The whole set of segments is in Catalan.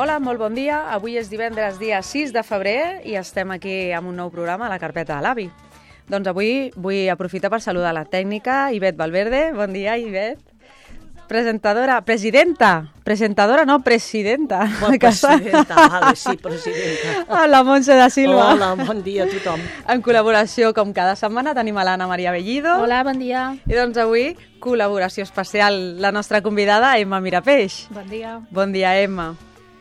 Hola, molt bon dia. Avui és divendres, dia 6 de febrer, i estem aquí amb un nou programa a la carpeta de l'AVI. Doncs avui vull aprofitar per saludar la tècnica, Ivet Valverde. Bon dia, Ivet. Presentadora, presentadora no, presidenta. Bon, presidenta, vale, sí, presidenta. A la Montse da Silva. Hola, bon dia a tothom. En col·laboració, com cada setmana, tenim a l'Anna Maria Bellido. Hola, bon dia. I doncs avui, col·laboració especial, la nostra convidada, Emma Mirapeix. Bon dia. Bon dia, Emma.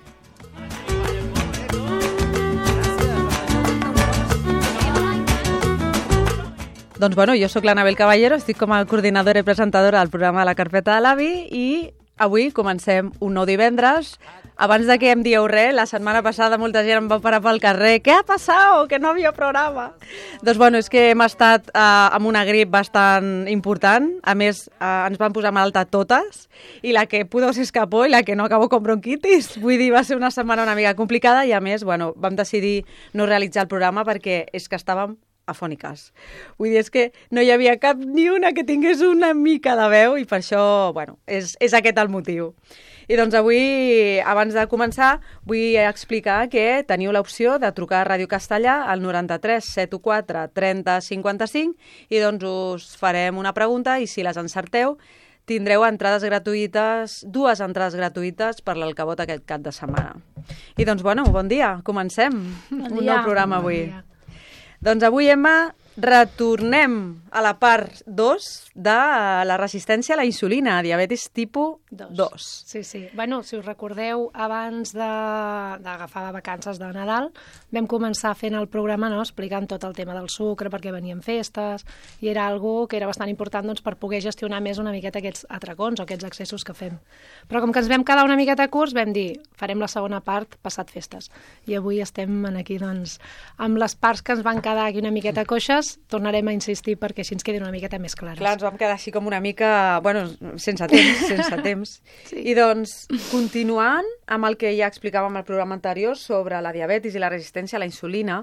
Doncs bueno, jo sóc l'Anabel Caballero, estic com a coordinadora i presentadora del programa de la carpeta de l'AVI i avui comencem un nou divendres. Abans de que em dieu res, la setmana passada molta gent em va parar pel carrer. Què ha passat? Que no havia programa. Doncs bueno, és que hem estat amb una grip bastant important. A més, ens van posar malalta totes i la que pudo s'escapó i la que no acabó con bronquitis. Vull dir, va ser una setmana una mica complicada i a més, bueno, vam decidir no realitzar el programa perquè és que estàvem afòniques. Vull dir, és que no hi havia cap ni una que tingués una mica de veu i per això, bueno, és aquest el motiu. I doncs avui, abans de començar, vull explicar que teniu l'opció de trucar a Ràdio Castellà al 93 74 30 55 i doncs us farem una pregunta i si les encerteu tindreu entrades gratuïtes, 2 entrades gratuïtes per l'Alcavot aquest cap de setmana. I doncs, bueno, bon dia, comencem. Bon dia. Un nou programa avui. Bon dia. Doncs avui, Emma, retornem a la part 2 de la resistència a la insulina, diabetis tipus 2. Sí, sí. Bueno, si us recordeu, abans d'agafar vacances de Nadal, vam començar fent el programa, no?, explicant tot el tema del sucre, perquè venien festes, i era algo que era bastant important doncs, per poder gestionar més una miqueta aquests atracons o aquests excessos que fem. Però com que ens vam quedar una miqueta curts, vam dir, farem la segona part passat festes. I avui estem aquí, doncs, amb les parts que ens van quedar aquí una miqueta coixes, tornarem a insistir perquè així ens quedin una miqueta més clares. Clar, ens vam quedar així com una mica, bueno, sense temps. Sí. I doncs, continuant amb el que ja explicàvem al programa anterior sobre la diabetis i la resistència a la insulina,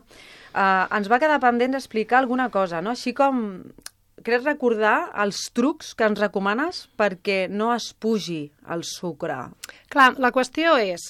ens va quedar pendent d'explicar alguna cosa, no? Així com, crec recordar els trucs que ens recomanes perquè no es pugi el sucre. Clar, la qüestió és...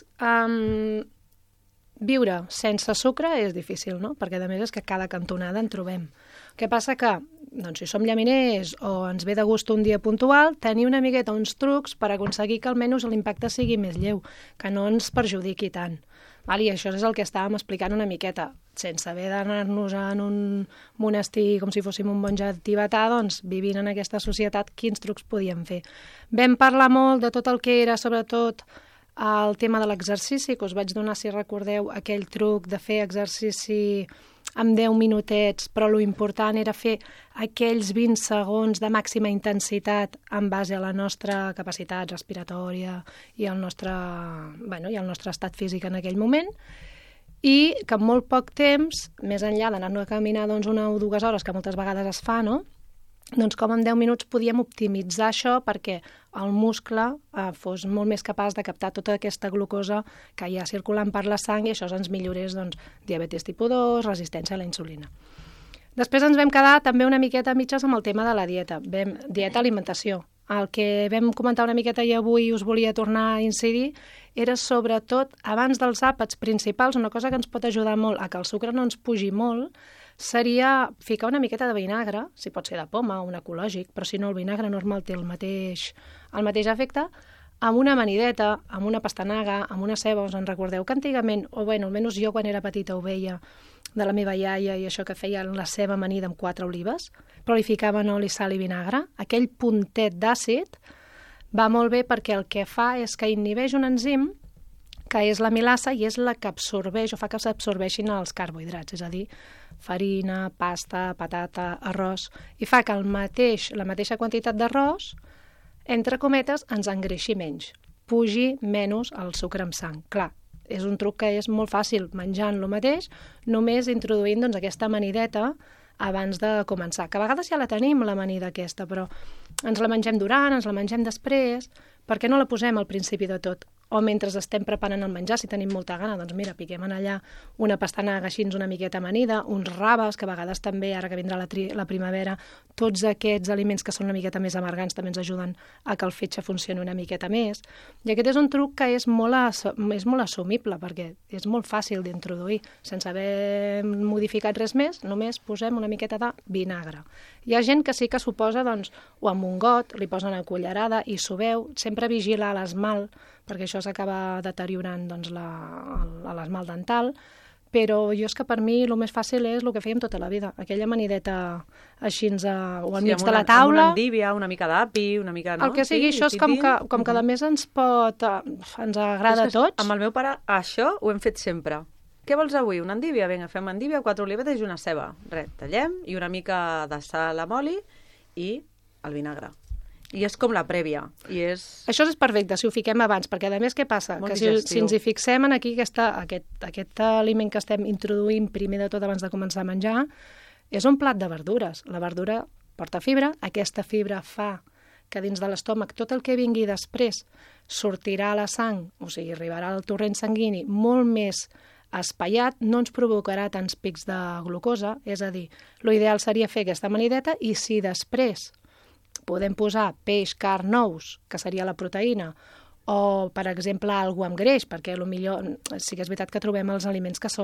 viure sense sucre és difícil, no? Perquè, a més, és que cada cantonada en trobem. El que passa que, doncs, si som llaminers o ens ve de gust un dia puntual, tenir una miqueta uns trucs per aconseguir que almenys l'impacte sigui més lleu, que no ens perjudiqui tant. I això és el que estàvem explicant una miqueta. Sense haver d'anar-nos en un monestir com si fóssim un monge tibetà, doncs, vivint en aquesta societat, quins trucs podíem fer. Vam parlar molt de tot el que era, sobretot, el tema de l'exercici, que us vaig donar, si recordeu, aquell truc de fer exercici amb 10 minutets, però lo important era fer aquells 20 segons de màxima intensitat en base a la nostra capacitat respiratòria i el nostre estat físic en aquell moment, i que en molt poc temps, més enllà d'anar-nos a caminar doncs, 1 o 2 hores, que moltes vegades es fa, no?, doncs com en 10 minuts podíem optimitzar això perquè el muscle fos molt més capaç de captar tota aquesta glucosa que hi ha circulant per la sang i això ens millorés doncs, diabetis tipus 2, resistència a la insulina. Després ens vam quedar també una miqueta mitges amb el tema de la dieta. Dieta-alimentació. El que vam comentar una miqueta i avui us volia tornar a incidir era sobretot, abans dels àpats principals, una cosa que ens pot ajudar molt a que el sucre no ens pugi molt, seria ficar una miqueta de vinagre, si pot ser de poma o un ecològic, però si no, el vinagre normal té el mateix efecte, amb una amanideta, amb una pastanaga, amb una ceba. Us en recordeu que antigament, o bueno, almenys jo quan era petita ho veia de la meva iaia i això que feia la ceba amanida amb 4 olives, però li ficaven oli, sal i vinagre. Aquell puntet d'àcid va molt bé perquè el que fa és que inhibeix un enzim que és l'amilasa i és la que absorbeix o fa que s'absorbeixin els carbohidrats, és a dir, farina, pasta, patata, arròs, i fa que la mateixa quantitat d'arròs, entre cometes, ens engreixi menys, pugi menys el sucre en sang. Clar, és un truc que és molt fàcil menjant lo mateix, només introduint doncs, aquesta amanideta abans de començar, que a vegades ja la tenim, l'amanida aquesta, però ens la mengem durant, ens la mengem després, perquè no la posem al principi de tot. o mentre estem preparant el menjar, si tenim molta gana, doncs mira, piquem en allà una pastanaga així una miqueta amanida, uns raves, que a vegades també, ara que vindrà la primavera, tots aquests aliments que són una miqueta més amargants també ens ajuden a que el fetge funcioni una miqueta més. I aquest és un truc que és molt assumible, perquè és molt fàcil d'introduir. Sense haver modificat res més, només posem una miqueta de vinagre. Hi ha gent que sí que s'ho posa, doncs, o amb un got, li posen una cullerada i s'ho veu, sempre vigila l'esmalt, perquè això s'acaba deteriorant doncs, l'esmalt dental, però jo és que per mi el més fàcil és el que fèiem tota la vida, aquella amanideta així o al mig de la taula. Amb una endívia, una mica d'api, una mica... No? El que sigui, això és com que a més ens agrada a tots. Amb el meu pare això ho hem fet sempre. Què vols avui? Una endívia? Vinga, fem endívia, 4 olivetes i una ceba. Res, tallem i una mica de sal amb oli i el vinagre. I és com la prèvia. Això és perfecte, si ho fiquem abans, perquè a més què passa? Que si ens hi fixem en aquí, aquest aliment que estem introduint primer de tot abans de començar a menjar, és un plat de verdures. La verdura porta fibra, aquesta fibra fa que dins de l'estómac tot el que vingui després sortirà a la sang, o sigui, arribarà al torrent sanguini molt més espaiat, no ens provocarà tants pics de glucosa, és a dir, l'ideal seria fer aquesta amanideta i si després podem posar peix, carn, nous, que seria la proteïna, o, per exemple, alguna amb greix, perquè potser sí que és veritat que trobem els aliments que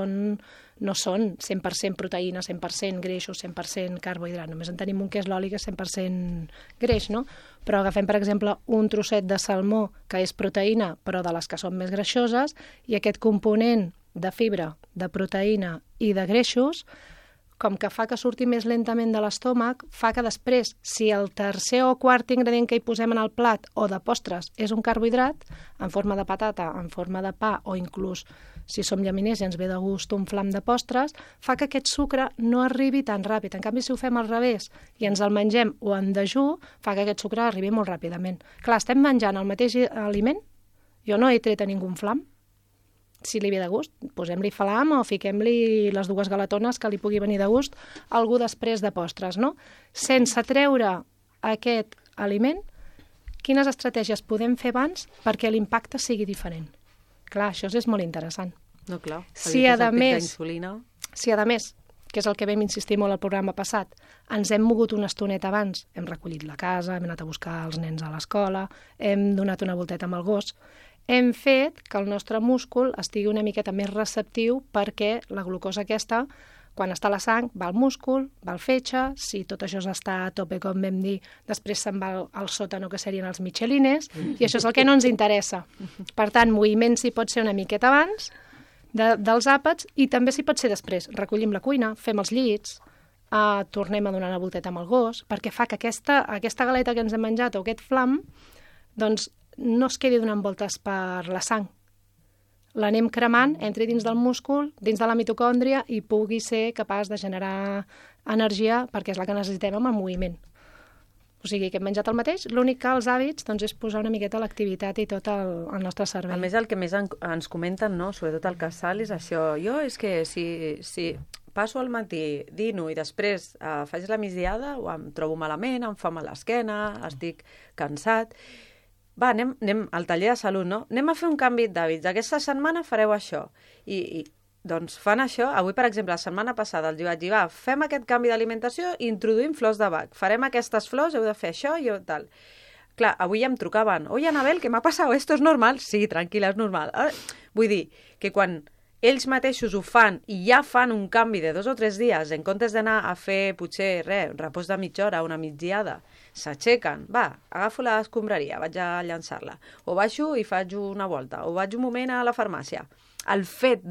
no són 100% proteïna, 100% greixos, 100% carbohidrat. Només en tenim un que és l'oli, que és 100% greix, no? Però agafem, per exemple, un trosset de salmó, que és proteïna, però de les que són més greixoses, i aquest component de fibra, de proteïna i de greixos, com que fa que surti més lentament de l'estómac, fa que després, si el tercer o quart ingredient que hi posem en el plat o de postres és un carbohidrat, en forma de patata, en forma de pa o inclús, si som llaminers i ens ve de gust un flam de postres, fa que aquest sucre no arribi tan ràpid. En canvi, si ho fem al revés i ens el mengem o en dejú, fa que aquest sucre arribi molt ràpidament. Clar, estem menjant el mateix aliment, jo no he tret a ningú un flam. Si li ve de gust, posem-li flam o fiquem-li les 2 galetones que li pugui venir de gust a algú després de postres, no? Sense treure aquest aliment, quines estratègies podem fer abans perquè l'impacte sigui diferent? Clar, això és molt interessant. No, clar. Si a més, que és el que vam insistir molt al programa passat, ens hem mogut una estoneta abans, hem recollit la casa, hem anat a buscar els nens a l'escola, hem donat una volteta amb el gos, hem fet que el nostre múscul estigui una miqueta més receptiu perquè la glucosa aquesta, quan està a la sang, va al múscul, va al fetge, si tot això està a tope, com vam dir, després se'n va al sòtano, que serien els michelines, i això és el que no ens interessa. Per tant, moviment s'hi pot ser una miqueta abans dels àpats i també s'hi pot ser després. Recollim la cuina, fem els llits, tornem a donar una volteta amb el gos, perquè fa que aquesta galeta que ens hem menjat o aquest flam, doncs, no es quedi donant voltes per la sang. L'anem cremant, entri dins del múscul, dins de la mitocòndria i pugui ser capaç de generar energia perquè és la que necessitem amb el moviment. O sigui, que hem menjat el mateix, l'únic que els hàbits doncs, és posar una miqueta l'activitat i tot el nostre cervell. A més, el que més ens comenten, no? Sobretot al casal, és això. Jo és que si passo al matí, dino i després faig la migdiada, o em trobo malament, em fa mal l'esquena, estic cansat. Va, anem al taller de salut, no? Anem a fer un canvi d'hàbits. Aquesta setmana fareu això. I doncs fan això. Avui, per exemple, la setmana passada els vaig dir, va, fem aquest canvi d'alimentació i introduïm flors de bac. Farem aquestes flors, heu de fer això i tal. Clar, avui ja em trucaven. Oye, Anabel, ¿qué m'ha passat? ¿Esto es normal? Sí, tranquil·la, és normal. Vull dir que quan ells mateixos ho fan i ja fan un canvi de 2 o 3 dies, en comptes d'anar a fer, potser, repòs de mitja hora, una migdiada, s'aixequen, va, agafo l'escombraria, vaig a llançar-la, o baixo i faig una volta, o vaig un moment a la farmàcia. El fet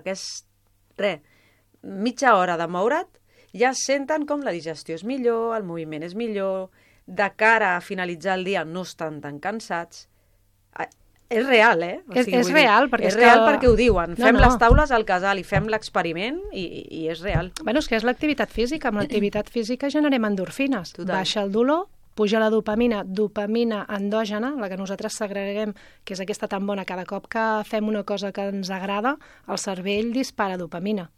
mitja hora de moure't, ja senten com la digestió és millor, el moviment és millor, de cara a finalitzar el dia no estan tan cansats. És real, O sigui, és real, perquè és real perquè ho diuen. Fem les taules al casal i fem l'experiment i és real. Bueno, és que és l'activitat física. Amb l'activitat física generem endorfines. Total. Baixa el dolor, puja la dopamina endògena, la que nosaltres segreguem, que és aquesta tan bona. Cada cop que fem una cosa que ens agrada, el cervell dispara dopamina.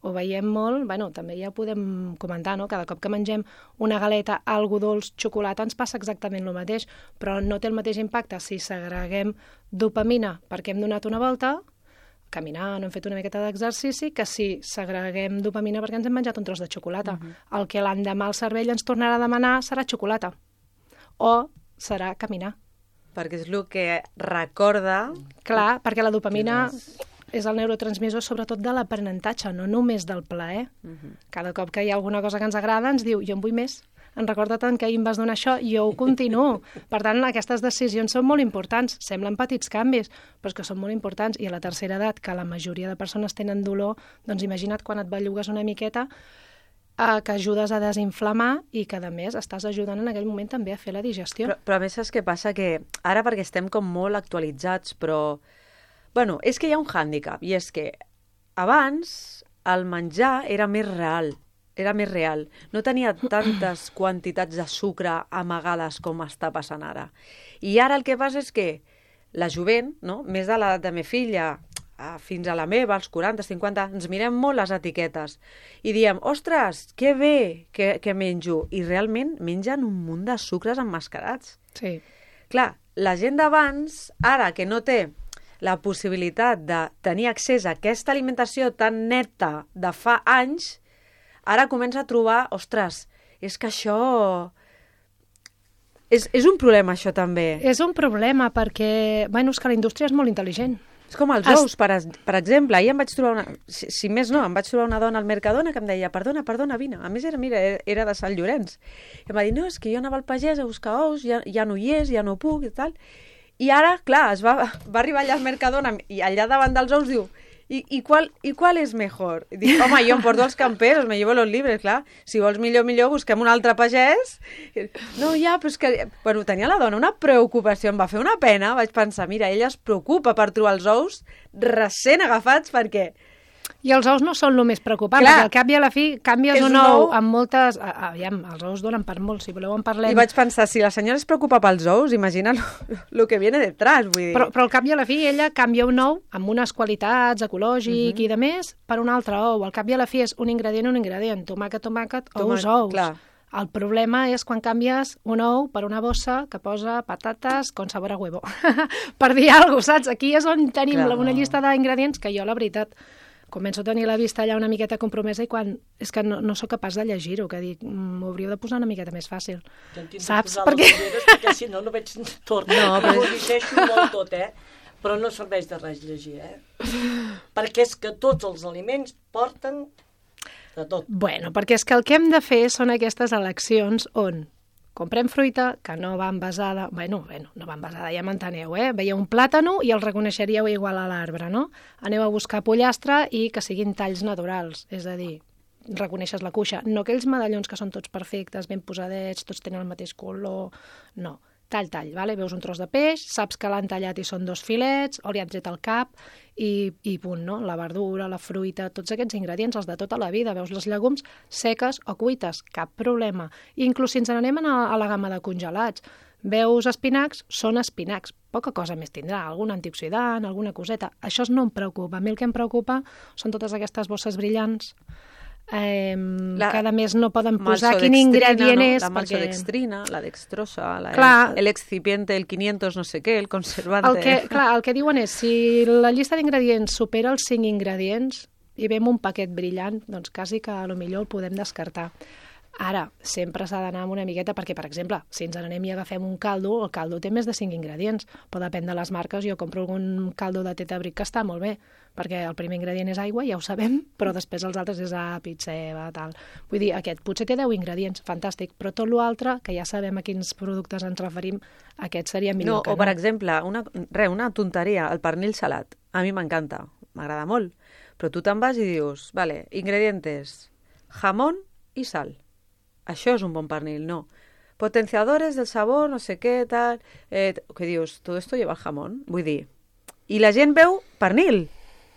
ho veiem molt, bueno, també ja ho podem comentar, no? Cada cop que mengem una galeta, algo dolç, xocolata, ens passa exactament el mateix, però no té el mateix impacte si segreguem dopamina perquè hem donat una volta, caminant o hem fet una miqueta d'exercici, que si segreguem dopamina perquè ens hem menjat un tros de xocolata. El que l'endemà el cervell ens tornarà a demanar serà xocolata. O serà caminar. Perquè és el que recorda... Clar, perquè la dopamina és el neurotransmissor sobretot de l'aprenentatge, no només del plaer. Cada cop que hi ha alguna cosa que ens agrada ens diu, jo en vull més. Em recorda tant que ahir em vas donar això, jo ho continuo. Per tant, aquestes decisions són molt importants. Semblen petits canvis, però és que són molt importants. I a la tercera edat, que la majoria de persones tenen dolor, doncs imagina't quan et bellugues una miqueta, que ajudes a desinflamar i que, a més, estàs ajudant en aquell moment també a fer la digestió. Però a més, saps què passa? Que ara, perquè estem com molt actualitzats, però... Bueno, és que hi ha un hàndicap, i és que abans el menjar era més real. No tenia tantes quantitats de sucre amagades com està passant ara. I ara el que passa és que la jovent, no? Més de l'edat de meva filla fins a la meva, als 40, 50, ens mirem molt les etiquetes i diem, ostres, que bé que menjo. I realment mengen un munt de sucres emmascarats. Sí. Clar, la gent d'abans, ara que no té la possibilitat de tenir accés a aquesta alimentació tan neta de fa anys, ara comença a trobar, ostres, és que això... És un problema, això, també. És un problema perquè, bueno, és que la indústria és molt intel·ligent. És com els ous, per exemple. Ahir em vaig trobar si més no, em vaig trobar una dona al Mercadona que em deia, perdona, vine. A més, era de Sant Llorenç. I em va dir, no, és que jo anava al pagès a buscar ous, ja no hi és, ja no puc, i tal. I ara, clar, va arribar allà al Mercadona i allà davant dels ous diu, ¿Y cuál es mejor? I dic, home, jo em porto els camperos, me llevo los libres, clar. Si vols millor, busquem un altre pagès. No, ja, però és que... Bueno, tenia la dona una preocupació, em va fer una pena. Vaig pensar, mira, ella es preocupa per trobar els ous recent agafats perquè... I els ous no són el més preocupant, clar, perquè al cap i a la fi canvies un ou amb moltes... Aviam, els ous donen per molt, si voleu en parlem. I vaig pensar, si la senyora es preocupa pels ous, imagina lo que viene detrás, vull dir. Però al cap i a la fi ella canvia un ou amb unes qualitats, ecològic i de més, per un altre ou. Al cap i a la fi és un ingredient, tomàquet, ous. Clar. El problema és quan canvies un ou per una bossa que posa patates con sabor a huevo. Per dir alguna cosa, saps? Aquí és on tenim una llista d'ingredients que jo, la veritat, començo a tenir la vista allà una miqueta compromesa i quan és que no sóc capaç de llegir-ho, que dic, m'ho hauríeu de posar una miqueta més fàcil. Saps? Perquè si no veig torn. No, però... Ho llegeixo molt tot, però no serveix de res llegir, perquè és que tots els aliments porten de tot. Bueno, perquè és que el que hem de fer són aquestes eleccions on comprem fruita que no va envasada, no va envasada, ja m'enteneu, Veieu un plàtano i el reconeixeríeu igual a l'arbre, no? Aneu a buscar pollastre i que siguin talls naturals, és a dir, reconeixes la cuixa. No aquells medallons que són tots perfectes, ben posadets, tots tenen el mateix color, no. Tall, vale? Veus un tros de peix, saps que l'han tallat i són 2 filets, o li han tret el cap i punt, no? La verdura, la fruita, tots aquests ingredients, els de tota la vida. Veus les llegums seques o cuites, cap problema. I inclús si ens n'anem a la gamma de congelats, veus espinacs, són espinacs. Poca cosa més tindrà, algun antioxidant, alguna coseta. Això no em preocupa. A mi el que em preocupa són totes aquestes bosses brillants, que a més no poden posar quin ingredient és. La maltodextrina, la dextrosa, el excipiente, el 500 no sé què, el conservante... El que diuen és, si la llista d'ingredients supera els 5 ingredients i vem un paquet brillant, doncs quasi que potser el podem descartar. Ara, sempre s'ha d'anar amb una miqueta, perquè, per exemple, si ens n'anem i agafem un caldo, el caldo té més de 5 ingredients, però depèn de les marques. Jo compro algun caldo de Tetabric que està molt bé, perquè el primer ingredient és aigua, ja ho sabem, però després els altres és àpid, ceba, tal. Vull dir, aquest potser té 10 ingredients, fantàstic, però tot l'altre, que ja sabem a quins productes ens referim, aquest seria millor que no. O, per exemple, una tonteria, el pernil salat. A mi m'encanta, m'agrada molt, però tu te'n vas i dius, vale, ingredientes, jamón i sal. Això és un bon pernil, no. Potenciadores del sabor, no sé què, tal... que dius, todo esto lleva jamón? Vull dir... I la gent veu pernil.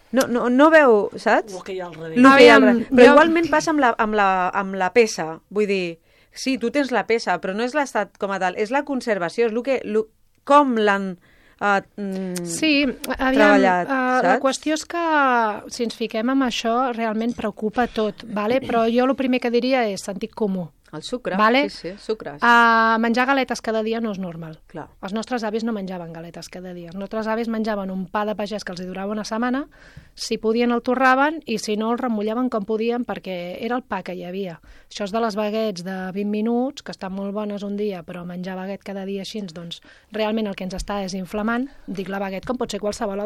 No veu, saps? El que hi ha al darrere. Però igualment passa amb la peça. Vull dir, sí, tu tens la peça, però no és l'estat com a tal, és la conservació, és com l'han Sí, treballat, saps? La qüestió és que si ens fiquem amb això realment preocupa tot, vale? Però jo el primer que diria és sentit comú. El sucre, vale? sí, sucres. Menjar galetes cada dia no és normal. Clar. Els nostres avis no menjaven galetes cada dia. Els nostres avis menjaven un pa de pagès que els durava una setmana, si podien el torraven i si no el remullaven com podien perquè era el pa que hi havia. Això és de les baguettes de 20 minuts, que estan molt bones un dia, però menjar baguette cada dia així, doncs realment el que ens està és inflamant. Dic la baguette com pot ser qualsevol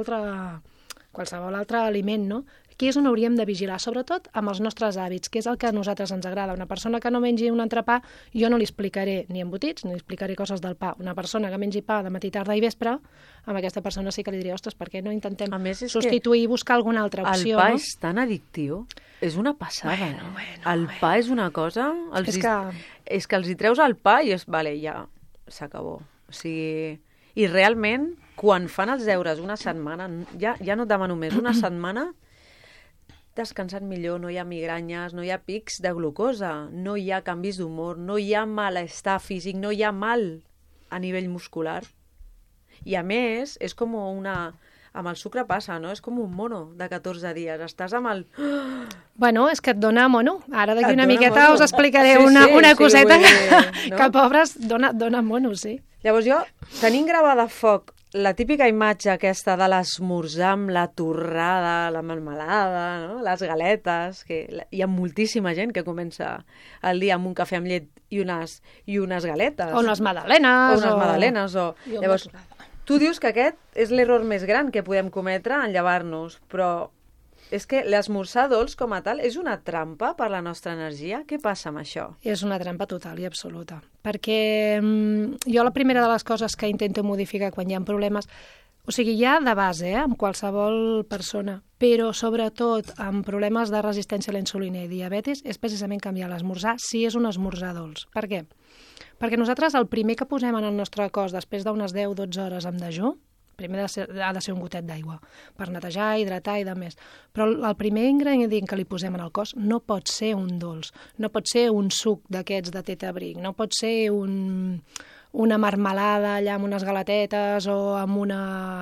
altre aliment, no? Aquí és on hauríem de vigilar, sobretot amb els nostres hàbits, que és el que a nosaltres ens agrada. Una persona que no mengi un entrepà, jo no li explicaré ni embotits, ni li explicaré coses del pa. Una persona que mengi pa de matí, tarda i vespre, amb aquesta persona sí que li diré, ostres, per què no intentem substituir i buscar alguna altra opció? El pa no? és tan addictiu, és una passada. El pa és una cosa... És que els hi treus el pa i és... Vale, ja, s'acabó. O sigui... I realment, quan fan els deures una setmana, ja no et demano més, una setmana descansat millor, no hi ha migranyes, no hi ha pics de glucosa, no hi ha canvis d'humor, no hi ha malestar físic, no hi ha mal a nivell muscular. I a més, és com una... Amb el sucre passa, no? És com un mono de 14 dies. Estàs amb el... Bueno, és que et dona mono. Ara d'aquí una miqueta us explicaré una coseta que pobres dona mono, sí. Llavors jo, tenint gravada a foc la típica imatge aquesta de l'esmorzar amb la torrada, la melmelada, no? Les galetes, que hi ha moltíssima gent que comença el dia amb un cafè amb llet i unes galetes. O unes magdalenes. Llavors, tu dius que aquest és l'error més gran que podem cometre en llevar-nos, però és que l'esmorzar dolç com a tal és una trampa per la nostra energia. Què passa amb això? És una trampa total i absoluta. Perquè jo la primera de les coses que intento modificar quan hi ha problemes, o sigui, ja de base, amb qualsevol persona, però sobretot amb problemes de resistència a la insulina i diabetis, és precisament canviar l'esmorzar si és un esmorzar dolç. Per què? Perquè nosaltres el primer que posem en el nostre cos després d'unes 10-12 hores amb dejú, primer ha de ser un gotet d'aigua per netejar, hidratar i demés. Però el primer ingredient que li posem en el cos no pot ser un dolç, no pot ser un suc d'aquests de tetabric, no pot ser una marmelada allà amb unes galetetes o amb una...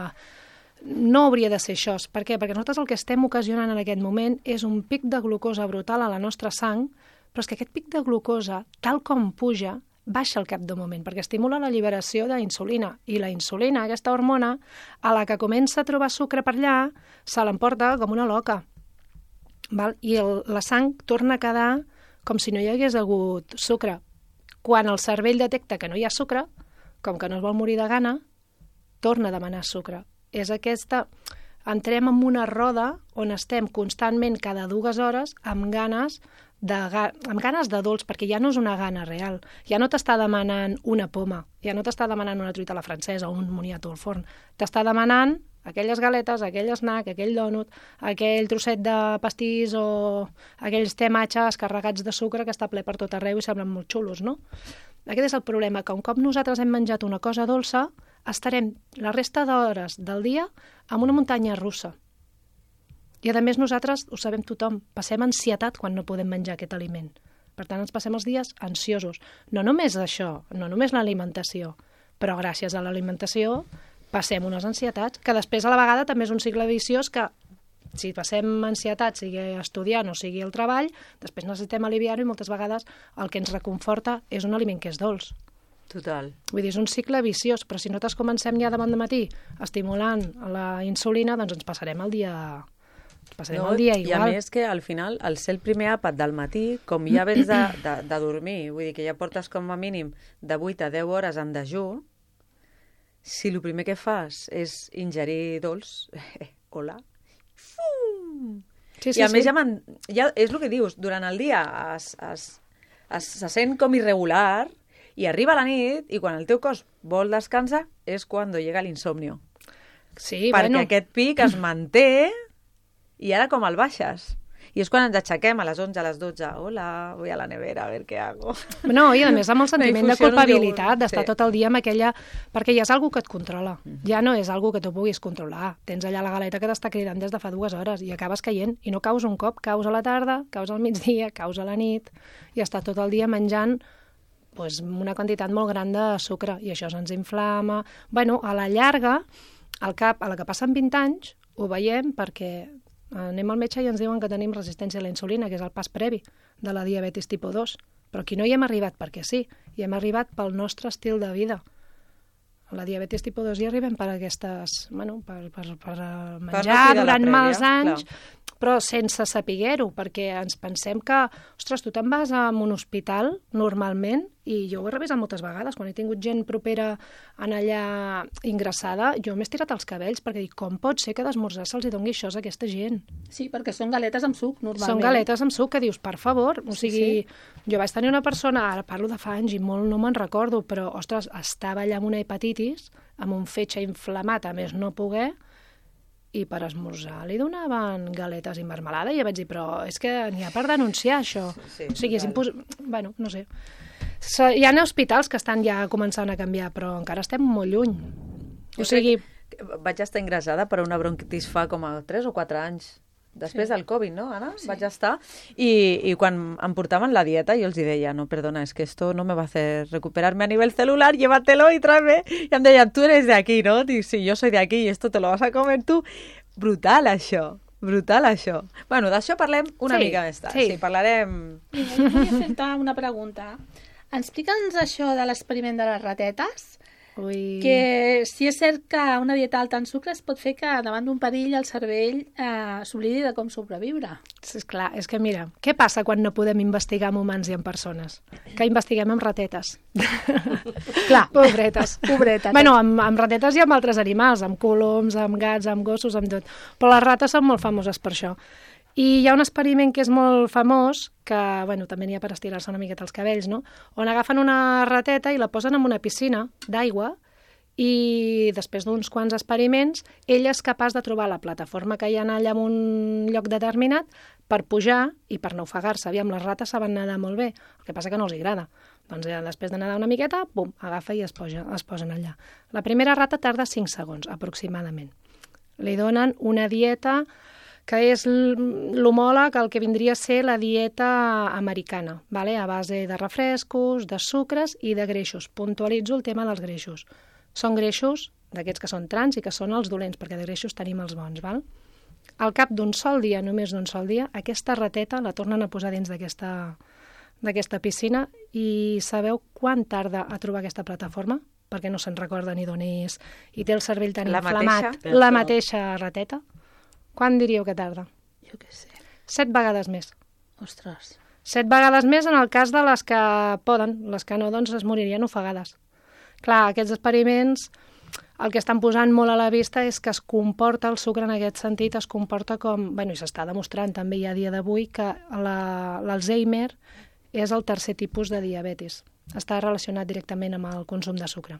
No hauria de ser això. Per què? Perquè nosaltres el que estem ocasionant en aquest moment és un pic de glucosa brutal a la nostra sang, però és que aquest pic de glucosa, tal com puja, baixa al cap d'un moment, perquè estimula la alliberació d'insulina. I la insulina, aquesta hormona, a la que comença a trobar sucre per allà, se l'emporta com una loca. Val? I la sang torna a quedar com si no hi hagués hagut sucre. Quan el cervell detecta que no hi ha sucre, com que no es vol morir de gana, torna a demanar sucre. És aquesta... Entrem en una roda on estem constantment cada 2 hores amb ganes de dolç, perquè ja no és una gana real. Ja no t'està demanant una poma, ja no t'està demanant una truita a la francesa o un moniato al forn. T'està demanant aquelles galetes, aquell snack, aquell dònut, aquell trosset de pastís o aquells tematges carregats de sucre que està ple per tot arreu i semblen molt xulos, no? Aquest és el problema, que un cop nosaltres hem menjat una cosa dolça, estarem la resta d'hores del dia amb una muntanya russa. I a més nosaltres, ho sabem tothom, passem ansietat quan no podem menjar aquest aliment. Per tant, ens passem els dies ansiosos. No només això, no només l'alimentació, però gràcies a l'alimentació passem unes ansietats, que després a la vegada també és un cicle viciós que si passem ansietat, sigui estudiant o sigui el treball, després necessitem aliviar-ho i moltes vegades el que ens reconforta és un aliment que és dolç. Total. Vull dir, és un cicle viciós, però si nosaltres comencem ja de bon matí estimulant la insulina, doncs ens passarem el dia... el dia igual. I a més que al final, al ser el primer àpat del matí, com ja vens de dormir, vull dir que ja portes com a mínim de 8 a 10 hores en dejú, si el primer que fas és ingerir dolç, hola, Sí, i a més ja és el que dius, durant el dia se sent com irregular i arriba la nit i quan el teu cos vol descansar és quan llega l'insomnio. Sí, perquè aquest pic es manté i ara com el baixes. I és quan ens aixequem a les 11, a les 12. Hola, voy a la nevera, a ver qué hago. No, i a més amb el sentiment de culpabilitat, d'estar tot el dia amb aquella... Perquè ja és algú que et controla. Ja no és algú que tu puguis controlar. Tens allà la galeta que t'està cridant des de fa 2 hores i acabes caient. I no caus un cop, caus a la tarda, caus al migdia, caus a la nit i estàs tot el dia menjant una quantitat molt gran de sucre, i això se'ns inflama. Bueno, a la llarga, al cap, a la que passen 20 anys, ho veiem perquè anem al metge i ens diuen que tenim resistència a la insulina, que és el pas previ de la diabetis tipus 2. Però aquí no hi hem arribat perquè sí, hi hem arribat pel nostre estil de vida. A la diabetis tipus 2 hi arribem per aquestes... Bueno, per menjar durant mals anys, però sense saber-ho, perquè ens pensem que, ostres, tu te'n vas a un hospital normalment, i jo ho he revisat moltes vegades, quan he tingut gent propera en allà ingressada, jo m'he estirat els cabells, perquè dic, com pot ser que d'esmorzar se'ls doni això a aquesta gent? Sí, perquè són galetes amb suc, normalment. Són galetes amb suc, que dius, per favor, o sigui, jo vaig tenir una persona, ara parlo de fa anys i molt no me'n recordo, però, ostres, estava allà amb una hepatitis, amb un fetge inflamat, a més no poder, i per esmorzar li donaven galetes i marmelada, i jo vaig dir, però és que n'hi ha per denunciar això. O sigui, és bueno, no sé. Hi ha hospitals que estan ja començant a canviar, però encara estem molt lluny. O sigui... Vaig estar ingressada per una bronquitis fa com a 3 o 4 anys. Després del Covid, ¿no, Ana? Sí. Vaig estar. I quan em portaven la dieta, jo els deia, no, perdona, es que esto no me va a hacer recuperarme a nivel celular, llévatelo y tráeme. I em deien, tú eres de aquí, ¿no? Dic, sí, yo soy de aquí y esto te lo vas a comer tú. Brutal, això. Brutal, això. Bueno, d'això parlem una mica més tard. Sí, parlarem... Mira, jo volia fer-te una pregunta. Explica'ns això de l'experiment de les ratetes, que si és cert que una dieta alta en sucre es pot fer que davant d'un perill el cervell s'oblidi de com sobreviure. És clar, és que mira, què passa quan no podem investigar amb humans i amb persones? Que investiguem amb ratetes. Clar, pobretes. Bueno, amb ratetes i amb altres animals, amb coloms, amb gats, amb gossos, amb tot. Però les rates són molt famoses per això. I hi ha un experiment que és molt famós, que bueno, també n'hi ha per estirar-se una miqueta els cabells, no? On agafen una rateta i la posen en una piscina d'aigua i després d'uns quants experiments ella és capaç de trobar la plataforma que hi ha allà en un lloc determinat per pujar i per no ofegar-se. Aviam, les rates saben nedar molt bé, el que passa que no els agrada. Doncs després de nedar una miqueta, bum, agafa i es posen allà. La primera rata tarda 5 segons, aproximadament. Li donen una dieta que és l'homòleg al que vindria a ser la dieta americana, vale? A base de refrescos, de sucres i de greixos. Puntualitzo el tema dels greixos. Són greixos d'aquests que són trans i que són els dolents, perquè de greixos tenim els bons. Val? Al cap d'un sol dia, només d'un sol dia, aquesta rateta la tornen a posar dins d'aquesta piscina i sabeu quant tarda a trobar aquesta plataforma? Perquè no se'n recorda ni d'on és i té el cervell tan inflamat. La mateixa rateta. Quan diríeu que tarda? Jo què sé. 7 vegades més. Ostres. 7 vegades més en el cas de les que poden. Les que no, doncs, es moririen ofegades. Clar, aquests experiments, el que estan posant molt a la vista és que es comporta el sucre en aquest sentit, es comporta com... Bueno, i s'està demostrant també ja a dia d'avui que l'Alzheimer és el tercer tipus de diabetis. Està relacionat directament amb el consum de sucre.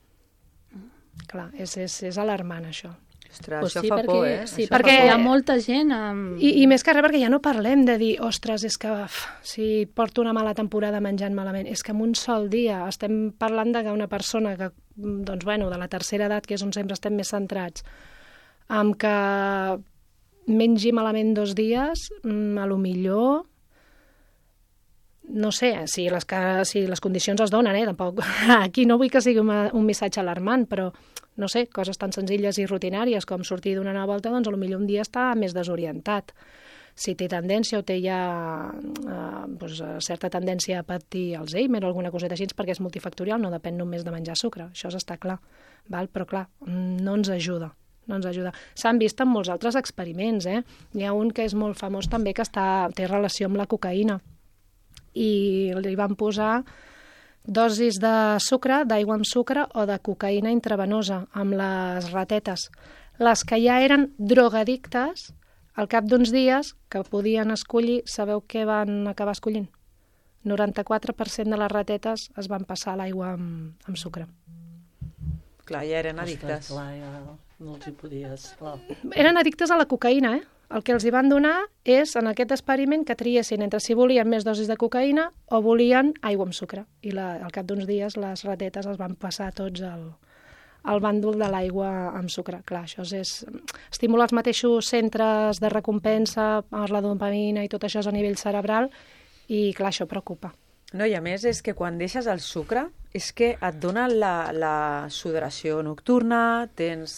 Clar, és alarmant, això. Ostres, pues això sí, fa por, Sí, perquè hi ha molta gent... I més que res, perquè ja no parlem de dir, ostres, és que si porto una mala temporada menjant malament, és que en un sol dia estem parlant d'una persona que, doncs, bueno, de la tercera edat, que és on sempre estem més centrats, amb que mengi malament 2 dies, a lo millor... No sé, si les condicions es donen, tampoc. Aquí no vull que sigui un missatge alarmant, però, no sé, coses tan senzilles i rutinàries com sortir d'una nova volta, doncs potser un dia està més desorientat. Si té tendència o té ja certa tendència a patir Alzheimer o alguna coseta així, perquè és multifactorial, no depèn només de menjar sucre, això està clar. Val? Però clar, no ens ajuda. No ens ajuda. S'han vist en molts altres experiments. Hi ha un que és molt famós també que té relació amb la cocaïna. I li van posar dosis de sucre, d'aigua amb sucre o de cocaïna intravenosa amb les ratetes. Les que ja eren drogadictes, al cap d'uns dies que podien escollir, sabeu què van acabar escollint? 94% de les ratetes es van passar a l'aigua amb sucre. Clar, ja eren addictes. Clar, ja no els hi podies... Clar. Eren addictes a la cocaïna, El que els hi van donar és, en aquest experiment, que triessin entre si volien més dosis de cocaïna o volien aigua amb sucre. I al cap d'uns dies les ratetes els van passar tots al bàndol de l'aigua amb sucre. Clar, això estimula els mateixos centres de recompensa per la dopamina i tot això és a nivell cerebral i, clar, això preocupa. No, i a més és que quan deixes el sucre és que et dona la sudoració nocturna, tens,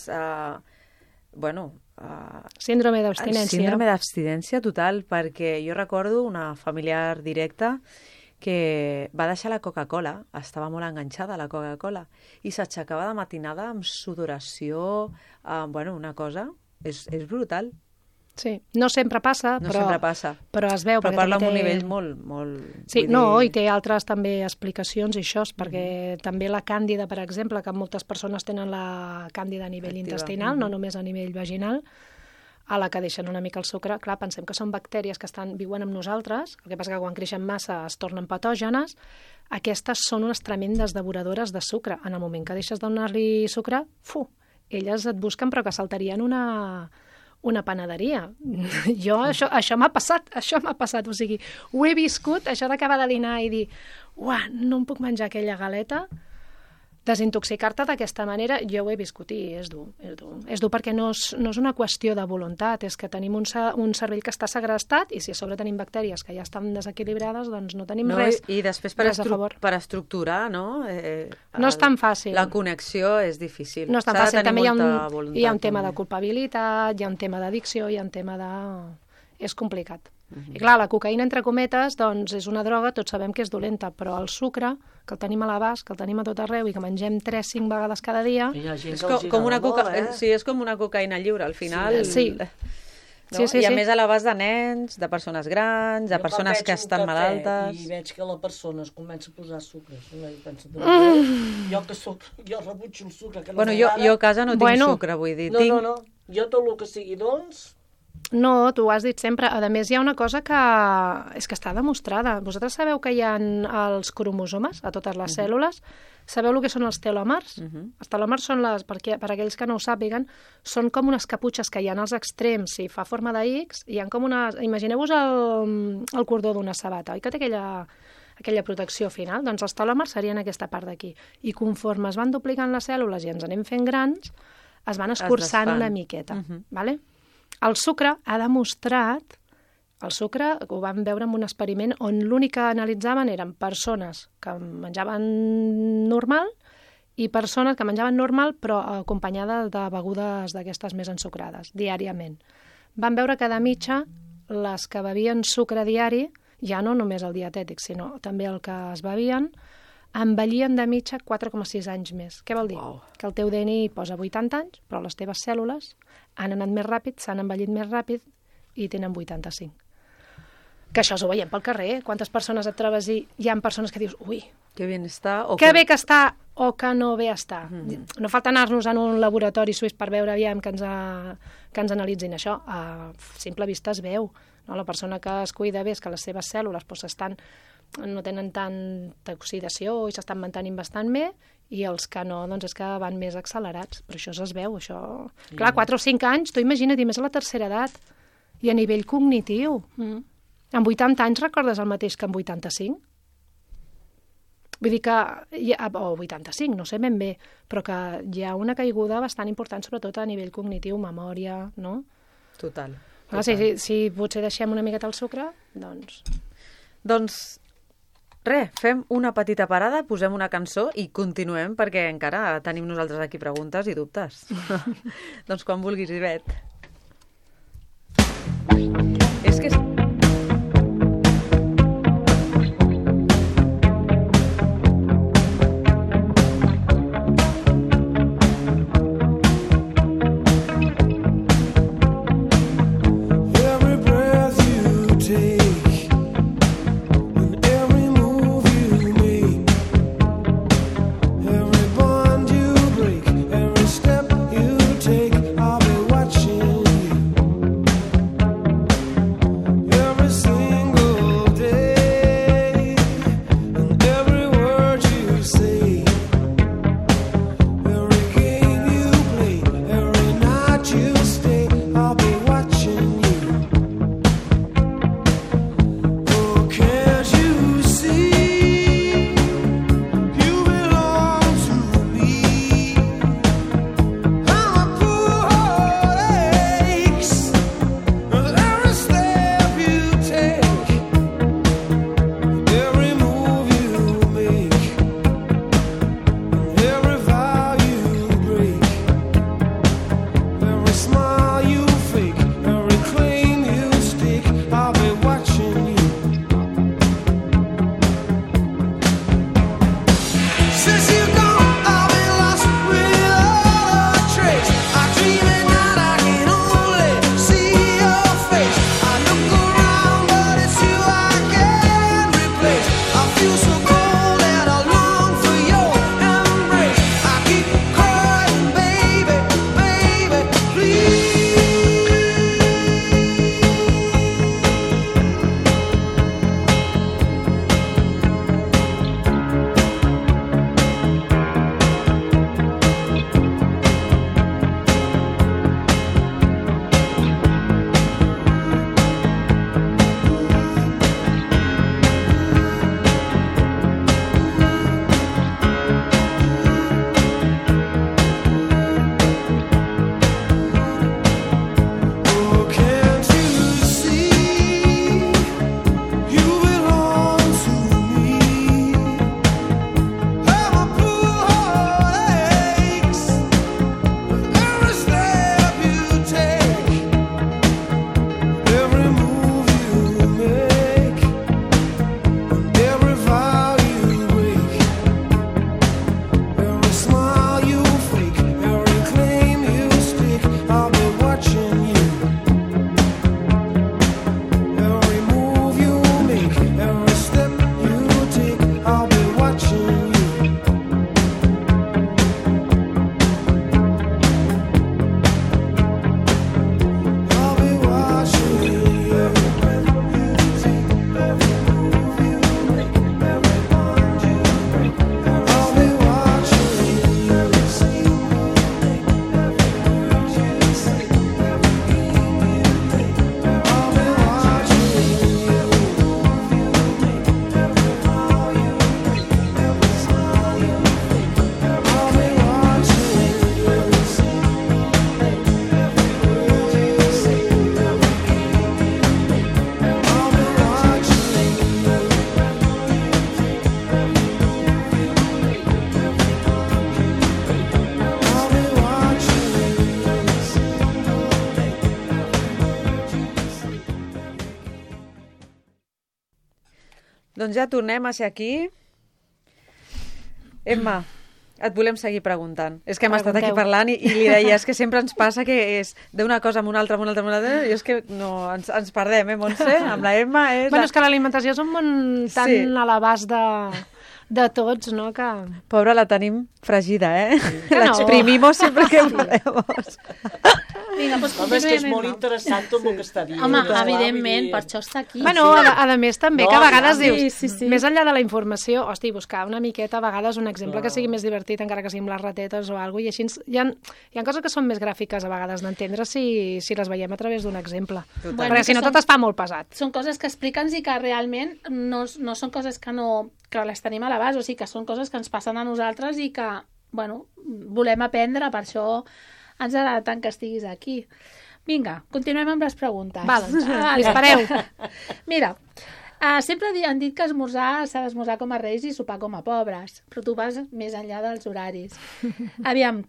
síndrome d'abstinència. Síndrome d'abstinència total, perquè jo recordo una familiar directa que va deixar la Coca-Cola, estava molt enganxada a la Coca-Cola, i s'aixecava de matinada amb sudoració, una cosa, és brutal. Sí, no sempre passa, però es veu. Però parla amb un nivell molt... Sí, i té altres també explicacions i això, perquè també la càndida, per exemple, que moltes persones tenen la càndida a nivell intestinal, no només a nivell vaginal, a la que deixen una mica el sucre. Clar, pensem que són bactèries que viuen amb nosaltres, el que passa que quan creixen massa es tornen patògenes. Aquestes són unes tremendes devoradores de sucre. En el moment que deixes de donar-li sucre, elles et busquen però que saltarien una panaderia. Això m'ha passat, o sigui, ho he viscut, això d'acabar de dinar i dir, no em puc menjar aquella galeta, desintoxicar-te d'aquesta manera, jo ho he viscut i és dur. És dur perquè no és una qüestió de voluntat, és que tenim un cervell que està segrestat i si a sobre tenim bactèries que ja estan desequilibrades, doncs no tenim res. I després per estructurar, no? No és tan fàcil. La connexió és difícil. No és tan fàcil. També hi ha un tema de culpabilitat, hi ha un tema d'addicció, hi ha un tema de... És complicat. I clar, la cocaïna, entre cometes, doncs és una droga, tots sabem que és dolenta, però el sucre, que el tenim a l'abast, que el tenim a tot arreu i que mengem 3-5 vegades cada dia... És com una cocaïna lliure, al final. Sí. I a més a l'abast de nens, de persones grans, de persones que estan malaltes... I veig que la persona es comença a posar sucre. Jo rebutjo el sucre. Jo a casa no tinc sucre, vull dir. No. Jo tot el que sigui dolç... No, tu ho has dit sempre. A més, hi ha una cosa que és que està demostrada. Vosaltres sabeu que hi ha els cromosomes a totes les cèl·lules? Sabeu el que són els telòmers? Els telòmers són per aquells que no ho sàpiguen, són com unes caputxes que hi ha als extrems, si fa forma de X, hi ha com una... Imagineu-vos el cordó d'una sabata, oi que té aquella protecció final? Doncs els telòmers serien aquesta part d'aquí. I conforme es van duplicant les cèl·lules i ens anem fent grans, es van escurçant una miqueta, vale? El sucre ha demostrat, ho vam veure en un experiment on l'únic que analitzaven eren persones que menjaven normal i persones que menjaven normal però acompanyades de begudes d'aquestes més ensucrades, diàriament. Van veure que de mitja les que bevien sucre diari, ja no només el dietètic, sinó també el que es bevien, envellien de mitja 4,6 anys més. Què vol dir? Que el teu DNI posa 80 anys, però les teves cèl·lules han anat més ràpid, s'han envellit més ràpid i tenen 85. Que això ho veiem pel carrer. Quantes persones et trobes i hi ha persones que dius, ui, que bé està, que bé que està o que no bé està. No falta anar-nos en un laboratori suís per veure aviam que ens analitzin això. A simple vista es veu. No? La persona que es cuida bé és que les seves cèl·lules no tenen tanta oxidació i s'estan mantenint bastant bé, i els que no, doncs és que van més accelerats. Però això es veu, això... Clar, 4 o 5 anys, tu imagina't, i més a la tercera edat, i a nivell cognitiu. Amb 80 anys recordes el mateix que amb 85? Vull dir que... O 85, no sé ben bé, però que hi ha una caiguda bastant important, sobretot a nivell cognitiu, memòria, no? Total. Si potser deixem una miqueta el sucre, doncs... Res, fem una petita parada, posem una cançó i continuem perquè encara tenim nosaltres aquí preguntes i dubtes. Doncs quan vulguis, Ivet. És que... Step you take, I'll be watching you. Doncs ja tornem a ser aquí. Emma, et volem seguir preguntant. És que hem estat aquí parlant i li deies que sempre ens passa que és d'una cosa amb una altra, i és que no, ens perdem, Montse? Amb la Emma és... Bueno, és que l'alimentació és un món tan a l'abast de tots, no? Que... Pobra, la tenim fregida, Que la exprimimos sempre que podemos. Vinga, doncs home, és que és molt interessant tot el que està dient. Home, evidentment, per això està aquí. Bueno, a més també, que a vegades dius, més enllà de la informació, hosti, buscar una miqueta, a vegades un exemple que sigui més divertit, encara que sigui amb les ratetes o alguna cosa, i així hi ha coses que són més gràfiques a vegades d'entendre si les veiem a través d'un exemple. Perquè si no tot es fa molt pesat. Són coses que expliquen i que realment no són coses que les tenim a l'abast, o sigui, que són coses que ens passen a nosaltres i que, bueno, volem aprendre, per això ens agrada tant que estiguis aquí. Vinga, continuem amb les preguntes. Va, doncs, dispareu. Mira, sempre han dit que s'ha d'esmorzar com a reis i sopar com a pobres, però tu vas més enllà dels horaris. Aviam,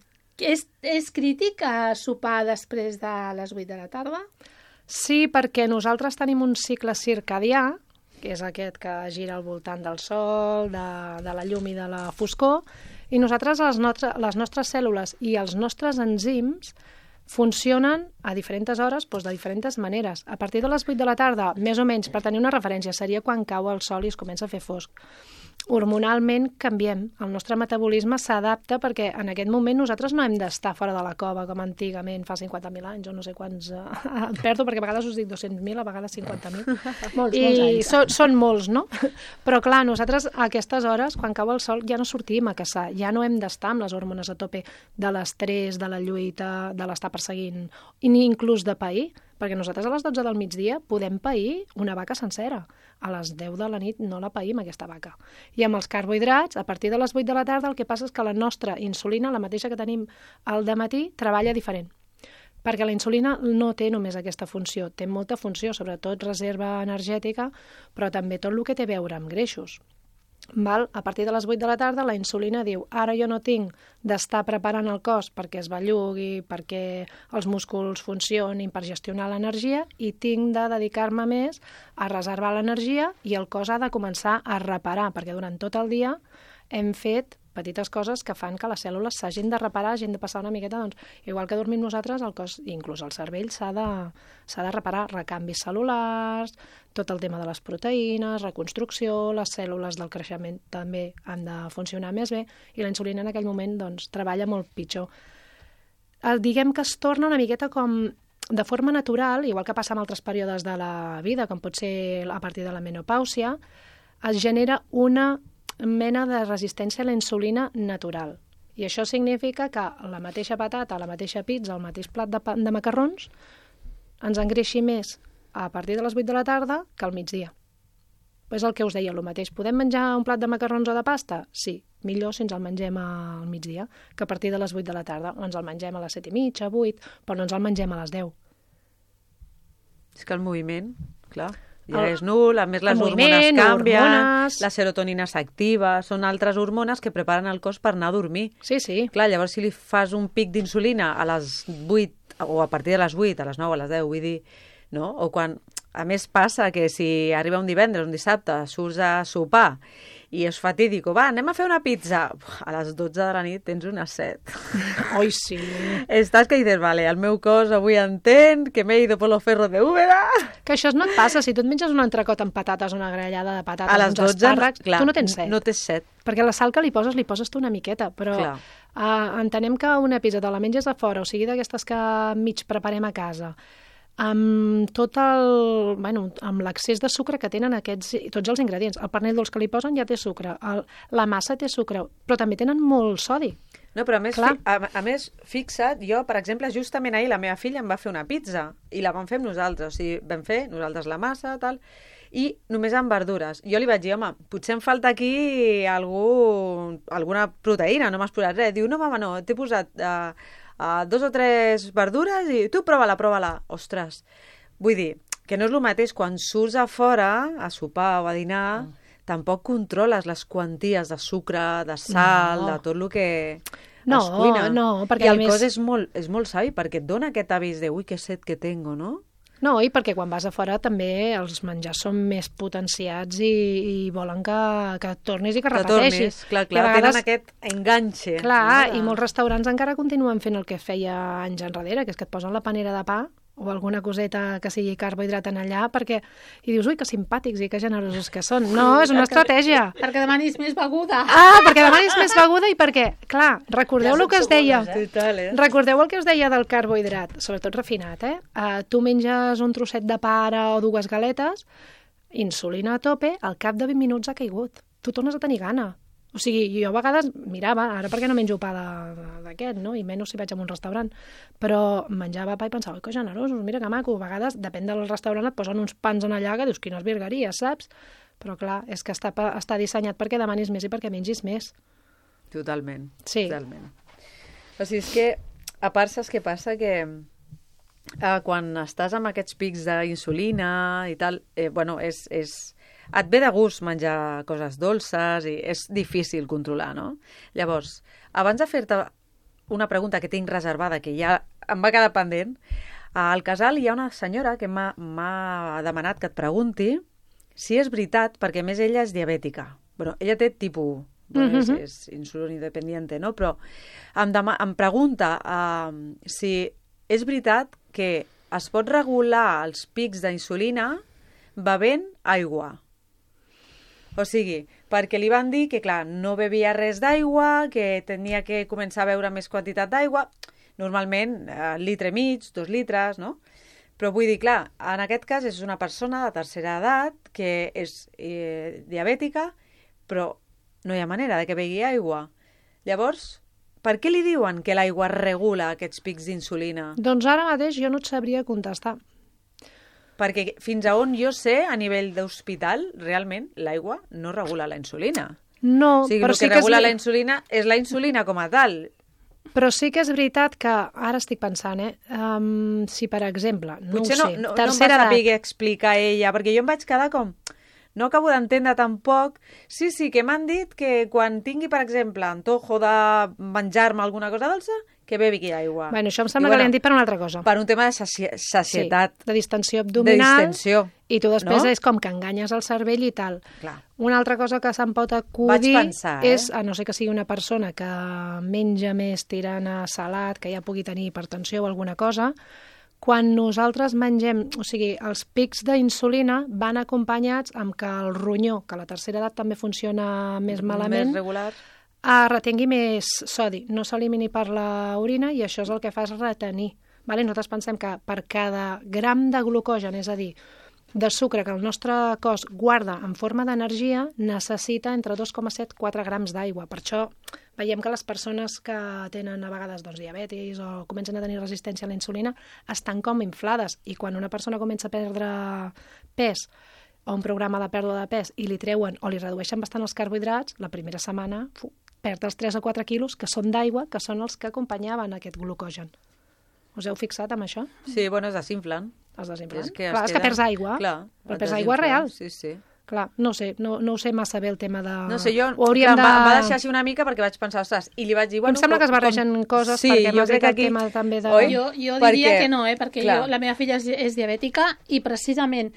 és crític sopar després de les 8 de la tarda? Sí, perquè nosaltres tenim un cicle circadià, que és aquest que gira al voltant del sol, de la llum i de la foscor, i nosaltres, les nostres cèl·lules i els nostres enzims funcionen a diferents hores, doncs de diferents maneres. A partir de les 8 de la tarda, més o menys, per tenir una referència, seria quan cau el sol i es comença a fer fosc. Hormonalment canviem, el nostre metabolisme s'adapta perquè en aquest moment nosaltres no hem d'estar fora de la cova com antigament, fa 50.000 anys o no sé quants, em perdo perquè a vegades us dic 200.000, a vegades 50.000. Molts anys. Són molts, no? Però clar, nosaltres a aquestes hores, quan cau el sol, ja no sortim a caçar, ja no hem d'estar amb les hormones a tope de l'estrès, de la lluita, de l'estar perseguint, i ni inclús de pair, perquè nosaltres a les 12 del migdia podem pair una vaca sencera. A les 10 de la nit no la païm, aquesta vaca. I amb els carbohidrats, a partir de les 8 de la tarda, el que passa és que la nostra insulina, la mateixa que tenim al dematí, treballa diferent. Perquè la insulina no té només aquesta funció, té molta funció, sobretot reserva energètica, però també tot el que té a veure amb greixos. A partir de les 8 de la tarda la insulina diu ara jo no tinc d'estar preparant el cos perquè es bellugui, perquè els músculs funcionin per gestionar l'energia i tinc de dedicar-me més a reservar l'energia i el cos ha de començar a reparar perquè durant tot el dia hem fet petites coses que fan que les cèl·lules s'hagin de reparar, hagin de passar una miqueta, doncs, igual que dormim nosaltres, el cos, inclús el cervell, s'ha de reparar recanvis cel·lulars, tot el tema de les proteïnes, reconstrucció, les cèl·lules del creixement també han de funcionar més bé i la insulina en aquell moment doncs, treballa molt pitjor. Diguem que es torna una miqueta com de forma natural, igual que passa en altres períodes de la vida, com pot ser a partir de la menopàusia, es genera una mena de resistència a la insulina natural. I això significa que la mateixa patata, la mateixa pizza, el mateix plat de macarrons ens engreixi més a partir de les 8 de la tarda que al migdia. És el que us deia, el mateix. Podem menjar un plat de macarrons o de pasta? Sí, millor si ens el mengem al migdia que a partir de les 8 de la tarda. O ens el mengem a les 7:30, 8, però no ens el mengem a les 10. És que el moviment, clar, ja és nul, a més les hormones canvien, la serotonina s'activa, són altres hormones que preparen el cos per anar a dormir. Sí, sí. Clar, llavors si li fas un pic d'insulina a les 8, o a partir de les 8, a les 9, a les 10, vull dir, no? O quan, a més passa que si arriba un divendres, un dissabte, surts a sopar i és fatídico, va, anem a fer una pizza. A les 12 de la nit tens una set. Oi, sí. Estàs que dices, vale, el meu cos avui entén que m'he ido por los ferros de Úbeda. Que això no et passa, si tu et menges un entrecot amb patates, una grellada de patates, a les 12, espàrrecs, clar, tu no tens set. No tens set. Perquè la sal que li poses tu una miqueta, però entenem que una pizza te la menges a fora, o sigui d'aquestes que mig preparem a casa, amb tot amb l'excés de sucre que tenen tots els ingredients. El pernil dolç que li posen ja té sucre, la massa té sucre, però també tenen molt sodi. No, però a més, fixa't, jo, per exemple, justament ahir la meva filla em va fer una pizza i la vam fer nosaltres, o sigui, vam fer nosaltres la massa, tal, i només amb verdures. Jo li vaig dir, home, potser em falta aquí alguna proteïna, no m'has posat res. Diu, no, mama, no, t'he posat 2 o 3 verdures i tu prova-la. Ostres, vull dir que no és el mateix quan surts a fora a sopar o a dinar, tampoc controles les quanties de sucre, de sal, de tot el que es cuina. No, perquè i el cos és molt savi perquè et dona aquest avís de ui, que set que tengo, no? No, i perquè quan vas a fora també els menjars són més potenciats i volen que tornis i que repeteixis. Clar, vegades, tenen aquest enganxe. Clar, i molts restaurants encara continuen fent el que feia anys enrere, que és que et posen la panera de pa o alguna coseta que sigui carbohidrat en allà, i dius, ui, que simpàtics i que generosos que són. No, és una estratègia. Perquè demanis més beguda. Perquè demanis més beguda i perquè, clar, recordeu el que es deia. Recordeu el que es deia del carbohidrat, sobretot refinat, tu menges un trosset de pa ara o 2 galetes, insulina a tope, al cap de 20 minuts ha caigut. Tu tornes a tenir gana. O sigui, jo a vegades mirava, ara perquè no menjo pa d'aquest, no? I menys si vaig a un restaurant, però menjava pa i pensava, que generosos, mira que maco. A vegades, depèn del restaurant, et posen uns pans en allà que dius, quines virgueries, saps? Però clar, és que està dissenyat perquè demanis més i perquè mengis més. Totalment. Sí. Totalment. O sigui, és que, a part, saps què passa? Que quan estàs amb aquests pics d'insulina i tal, et ve de gust menjar coses dolces i és difícil controlar, no? Llavors, abans de fer-te una pregunta que tinc reservada, que ja em va quedar pendent, al casal hi ha una senyora que m'ha demanat que et pregunti si és veritat, perquè a més ella és diabètica. Bueno, ella té tipus 1, és insulinodependiente, no? Però em pregunta si és veritat que es pot regular els pics d'insulina bevent aigua. O sigui, perquè li van dir que, clar, no bevia res d'aigua, que tenia que començar a beure més quantitat d'aigua, normalment litre i mig, 2 litres, no? Però vull dir, clar, en aquest cas és una persona de tercera edat que és diabètica, però no hi ha manera de que begui aigua. Llavors, per què li diuen que l'aigua regula aquests pics d'insulina? Doncs ara mateix jo no et sabria contestar. Perquè fins a on jo sé, a nivell d'hospital, realment l'aigua no regula la insulina. No, o sigui, però el que regula la insulina és la insulina com a tal. Però sí que és veritat que, ara estic pensant, si per exemple, no potser ho sé, no em va tercera edat... saber explicar ella, perquè jo em vaig quedar com... No acabo d'entendre tampoc. Sí, que m'han dit que quan tingui, per exemple, antojo de menjar-me alguna cosa dolça, que bevi aigua. Bueno, això em sembla que li han dit per una altra cosa. Per un tema de sacietat. Sí, de distensió abdominal. De distensió. I tu després és com que enganyes el cervell i tal. Clar. Una altra cosa que se'm pot acudir pensar, és, a no ser que sigui una persona que menja més tirant a salat, que ja pugui tenir hipertensió o alguna cosa, quan nosaltres mengem, o sigui, els pics d'insulina van acompanyats amb que el ronyó, que a la tercera edat també funciona més malament, més regular, retengui més sodi, no s'elimini per l'orina i això és el que fa és retenir. Vale? Nosaltres pensem que per cada gram de glucogen, és a dir, de sucre que el nostre cos guarda en forma d'energia, necessita entre 2,7 i 4 grams d'aigua. Per això veiem que les persones que tenen a vegades diabetis o comencen a tenir resistència a la insulina estan com inflades, i quan una persona comença a perdre pes o un programa de pèrdua de pes i li treuen o li redueixen bastant els carbohidrats, la primera setmana perd els 3 o 4 quilos que són d'aigua, que són els que acompanyaven aquest glucogen. Us heu fixat amb això? Sí, bueno, es desinflen. Es desinflen. És que perds aigua. Clar, però perds aigua real. Sí. Clar, no sé, no ho sé massa bé el tema de... No sé, jo em va deixar així una mica perquè vaig pensar, ostres, i li vaig dir... Em sembla que es barregen coses perquè m'has dit el tema també de... Jo diria que no, perquè la meva filla és diabètica i precisament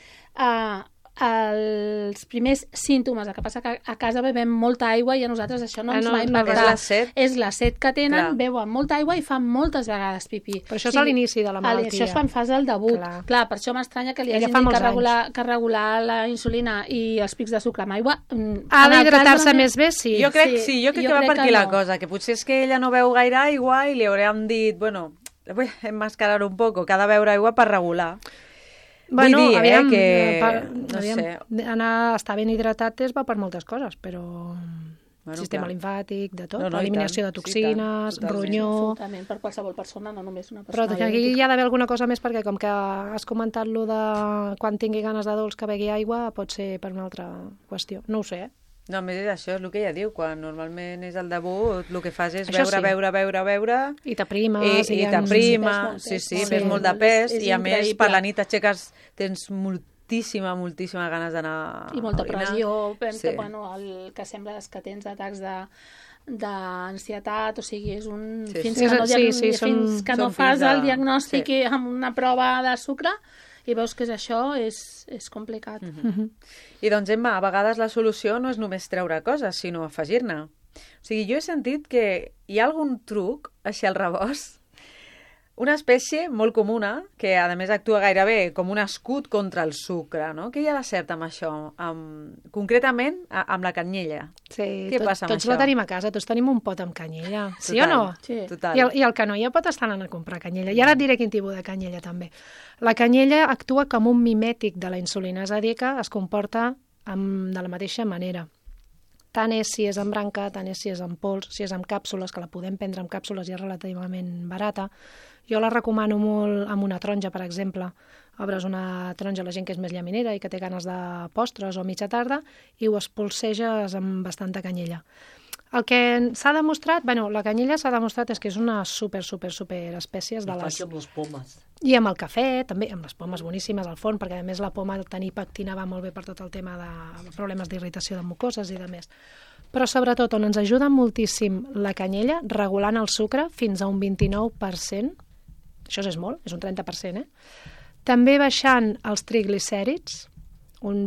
els primers símptomes, el que passa que a casa bevem molta aigua i a nosaltres això no ens va impactar. És la set que tenen, beuen molta aigua i fan moltes vegades pipí. Però això és a l'inici de la malaltia. Això es fa en fase del debut. Clar, per això m'estranya que li hagin dit que regular la insulina i els pics de sucre amb aigua... Ha d'hidratar-se més bé, sí. Jo crec que va per aquí la cosa, que potser és que ella no beu gaire aigua i li haurem dit, bueno, voy a enmascarar un poco, que ha de beure aigua per regular. Bueno, vull dir, aviam, no sé. Estar ben hidratat és bo per moltes coses, però sistema limfàtic, de tot, eliminació de toxines, ronyó... Absolutament, per qualsevol persona, no només una persona. Però aquí hi ha d'haver alguna cosa més, perquè com que has comentat lo de quan tingui ganes de dolç que begui aigua, pot ser per una altra qüestió. No ho sé, No, a més això és el que ella diu, quan normalment és el debut, el que fas és beure... I t'aprimes. I t'aprimes, ves molt de pes, i a més per la nit aixeques, tens moltíssima ganes d'anar... I molta pressió, el que sembla és que tens atacs d'ansietat, o sigui, és un... Fins que no fas el diagnòstic amb una prova de sucre, i veus que és això, és complicat. I doncs, Emma, a vegades la solució no és només treure coses, sinó afegir-ne. O sigui, jo he sentit que hi ha algun truc, així al rebost, una espècie molt comuna, que a més actua gairebé com un escut contra el sucre, no? Què hi ha de cert amb això? Concretament, amb la canyella. Sí, Què passa amb tots això? la tenim a casa, tots tenim un pot amb canyella. Sí o Total, no? Sí. Total. I el que no ja pot estar anant a comprar canyella. I ara et diré quin tipus de canyella, també. La canyella actua com un mimètic de la insulina, és a dir, que es comporta de la mateixa manera. Tant és si és en branca, tant és si és en pols, si és en càpsules, que la podem prendre en càpsules i és relativament barata. Jo la recomano molt amb una taronja, per exemple. Obres una taronja a la gent que és més llaminera i que té ganes de postres o mitja tarda i ho espolseges amb bastanta canyella. El que s'ha demostrat, la canyella s'ha demostrat és que és una super espècies de I les... faci amb les pomes. I amb el cafè, també, amb les pomes boníssimes al forn, perquè a més la poma de tenir pectina va molt bé per tot el tema de problemes d'irritació de mucoses i de més. Però sobretot on ens ajuda moltíssim la canyella, regulant el sucre fins a un 29%, això és molt, és un 30%, també baixant els triglicèrids, un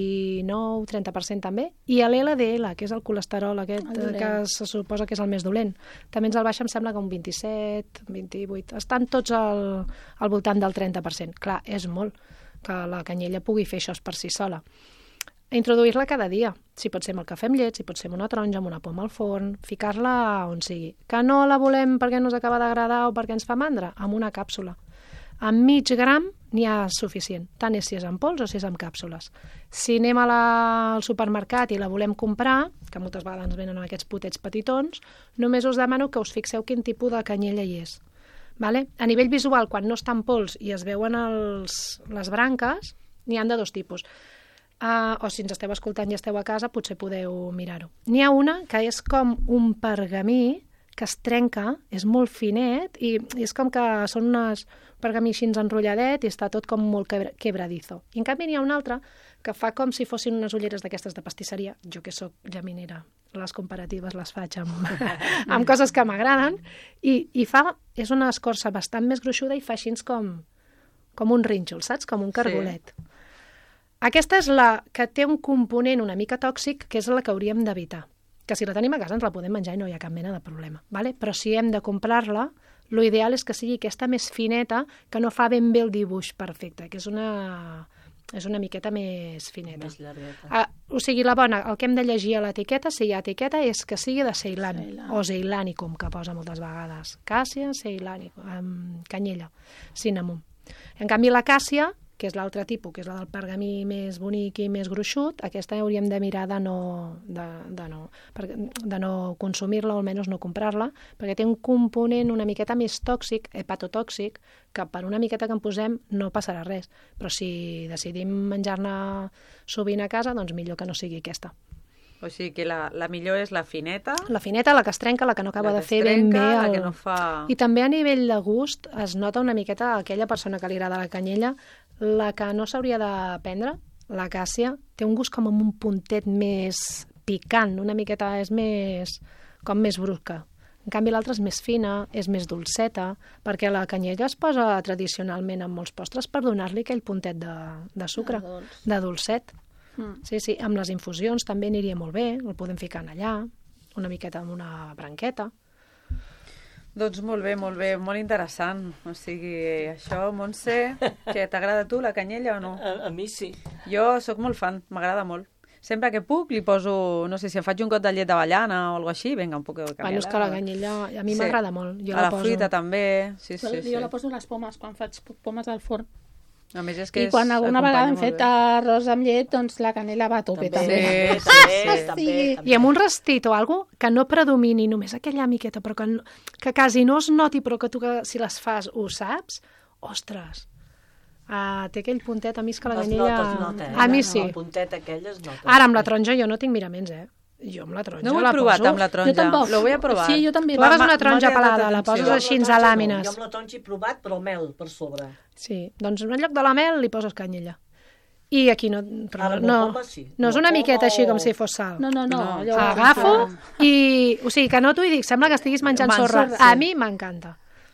29-30% també, i l'LDL, que és el colesterol aquest que se suposa que és el més dolent. També ens el baixa, em sembla que un 27, 28, estan tots al voltant del 30%. Clar, és molt que la canyella pugui fer això per si sola. Introduir-la cada dia, si pot ser amb el cafè amb llet, si pot ser amb una taronja, amb una poma al forn, ficar-la on sigui. Que no la volem perquè no ens acaba d'agradar o perquè ens fa mandra? Amb una càpsula. Amb mig gram n'hi ha suficient, tant és si és en pols o si és en càpsules. Si anem al supermercat i la volem comprar, que moltes vegades ens venen aquests potets petitons, només us demano que us fixeu quin tipus de canyella hi és. Vale? A nivell visual, quan no està en pols i es veuen les branques, n'hi ha de dos tipus. O si ens esteu escoltant i esteu a casa, potser podeu mirar-ho. N'hi ha una que és com un pergamí que es trenca, és molt finet i és com que són unes pergamí així enrotlladet i està tot com molt quebradizo. I en canvi n'hi ha una altra que fa com si fossin unes ulleres d'aquestes de pastisseria. Jo que sóc llaminera, les comparatives les faig amb coses que m'agraden i és una escorça bastant més gruixuda i fa així com un rínxol, saps? Com un cargolet. Sí. Aquesta és la que té un component una mica tòxic, que és la que hauríem d'evitar. Que si la tenim a casa ens la podem menjar i no hi ha cap mena de problema. Vale? Però si hem de comprar-la, l'ideal és que sigui aquesta més fineta, que no fa ben bé el dibuix perfecte, que és una miqueta més fineta. Més llargueta. O sigui, la bona, el que hem de llegir a l'etiqueta, si hi ha etiqueta, és que sigui de Ceilan, o Ceilanicum, que posa moltes vegades. Càssia, Ceilanicum, canyella, cinnamon. En canvi, la càssia, que és l'altre tipus, que és la del pergamí més bonic i més gruixut, aquesta hauríem de mirar de no consumir-la o almenys no comprar-la, perquè té un component una miqueta més tòxic, hepatotòxic, que per una miqueta que en posem no passarà res. Però si decidim menjar-ne sovint a casa, doncs millor que no sigui aquesta. O sigui que la millor és la fineta. La fineta, la que es trenca, la que no acaba de fer ben bé. La que no fa... I també a nivell de gust es nota una miqueta aquella persona que li agrada la canyella, la que no s'hauria de prendre, la càssia, té un gust com amb un puntet més picant, una miqueta és més brusca. En canvi l'altra és més fina, és més dolceta, perquè la canyella es posa tradicionalment en molts postres per donar-li aquell puntet de sucre, de dolcet. Sí, amb les infusions també aniria molt bé, el podem ficar allà, una miqueta amb una branqueta. Doncs molt bé, molt interessant. O sigui, això, Montse, que t'agrada a tu, la canyella o no? A mi sí. Jo sóc molt fan, m'agrada molt. Sempre que puc li poso, no sé, si em faig un got de llet d'avellana o alguna així, vinga, un poc de canyella. És que la canyella a mi m'agrada molt. A la fruita també, sí. Jo la poso a les pomes, quan faig pomes al forn. A més és que I quan alguna vegada hem fet arròs amb llet, doncs la canela va a tope també. També. I amb un rastit o alguna cosa que no predomini només aquella miqueta, però que quasi no es noti, però que tu si les fas ho saps, ostres, té aquell puntet, a mi és que la canyella... Es nota, a mi sí. El puntet aquell es nota. Ara, amb la taronja jo no tinc miraments, Jo amb la taronja no ho he provat amb la taronja. Jo tampoc. Lo voy a provar. Sí, jo també. Tu agafes una taronja pelada, la poses així a làmines. Jo amb la taronja he provat, però mel per sobre. Sí, doncs en lloc de la mel li poses canyella. I aquí no... Sí. No és una miqueta així com si fos sal. No. Agafo i... O sigui, que no t'ho dic, sembla que estiguis menjant sorra. A mi m'encanta. O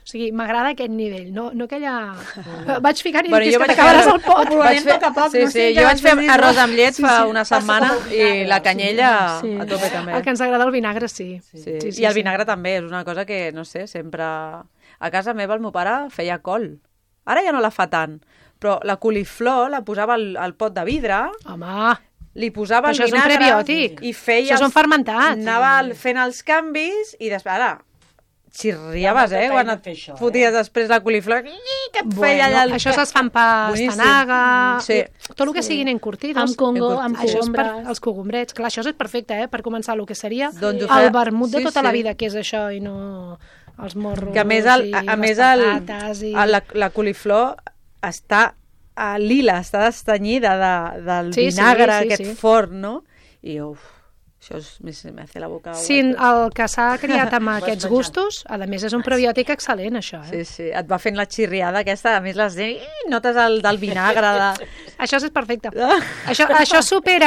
sigui, m'agrada aquest nivell, no aquella... Vaig ficant i Bueno, dic, jo que vaig t'acabaràs fer- el pot. Vaig fer... poc a poc, Sí, no sé sí, què jo vaig fer dir, arròs no? amb llet fa una setmana com el i vinagre, la canyella Sí. a tope també. El que ens agrada el vinagre, sí. Sí. I el vinagre també és una cosa que, no sé, sempre... A casa meva el meu pare feia col. Ara ja no la fa tant, però la coliflor la posava al pot de vidre, Home, li posava Però el això és un vinagre prebiòtic. i feia... Això són fermentats. Anava fent els canvis i després... Ara, xirriaves, Ja, quan no et fer això, foties després la coliflor, que et feia allà el... Això es fan pa Boníssim. pastanaga, Sí. tot el que siguin encurtidos. Amb Congo, amb Això és per cogombres. els cogombrets. Clar, això és perfecte, per començar el que seria Doncs ho el feia- vermut de sí, tota la sí. vida, que és això, i no els morros Que a més, i les patates. la coliflor està lila, està destenyida del Sí, sí, vinagre sí, aquest sí. fort, no? I això me hace la boca agua. Sí, el que s'ha criat amb aquests menjat. gustos, a més és un prebiòtic excel·lent, això. Sí, sí, et va fent la xirriada aquesta, a més les notes del vinagre, Això és perfecte. Ah. Això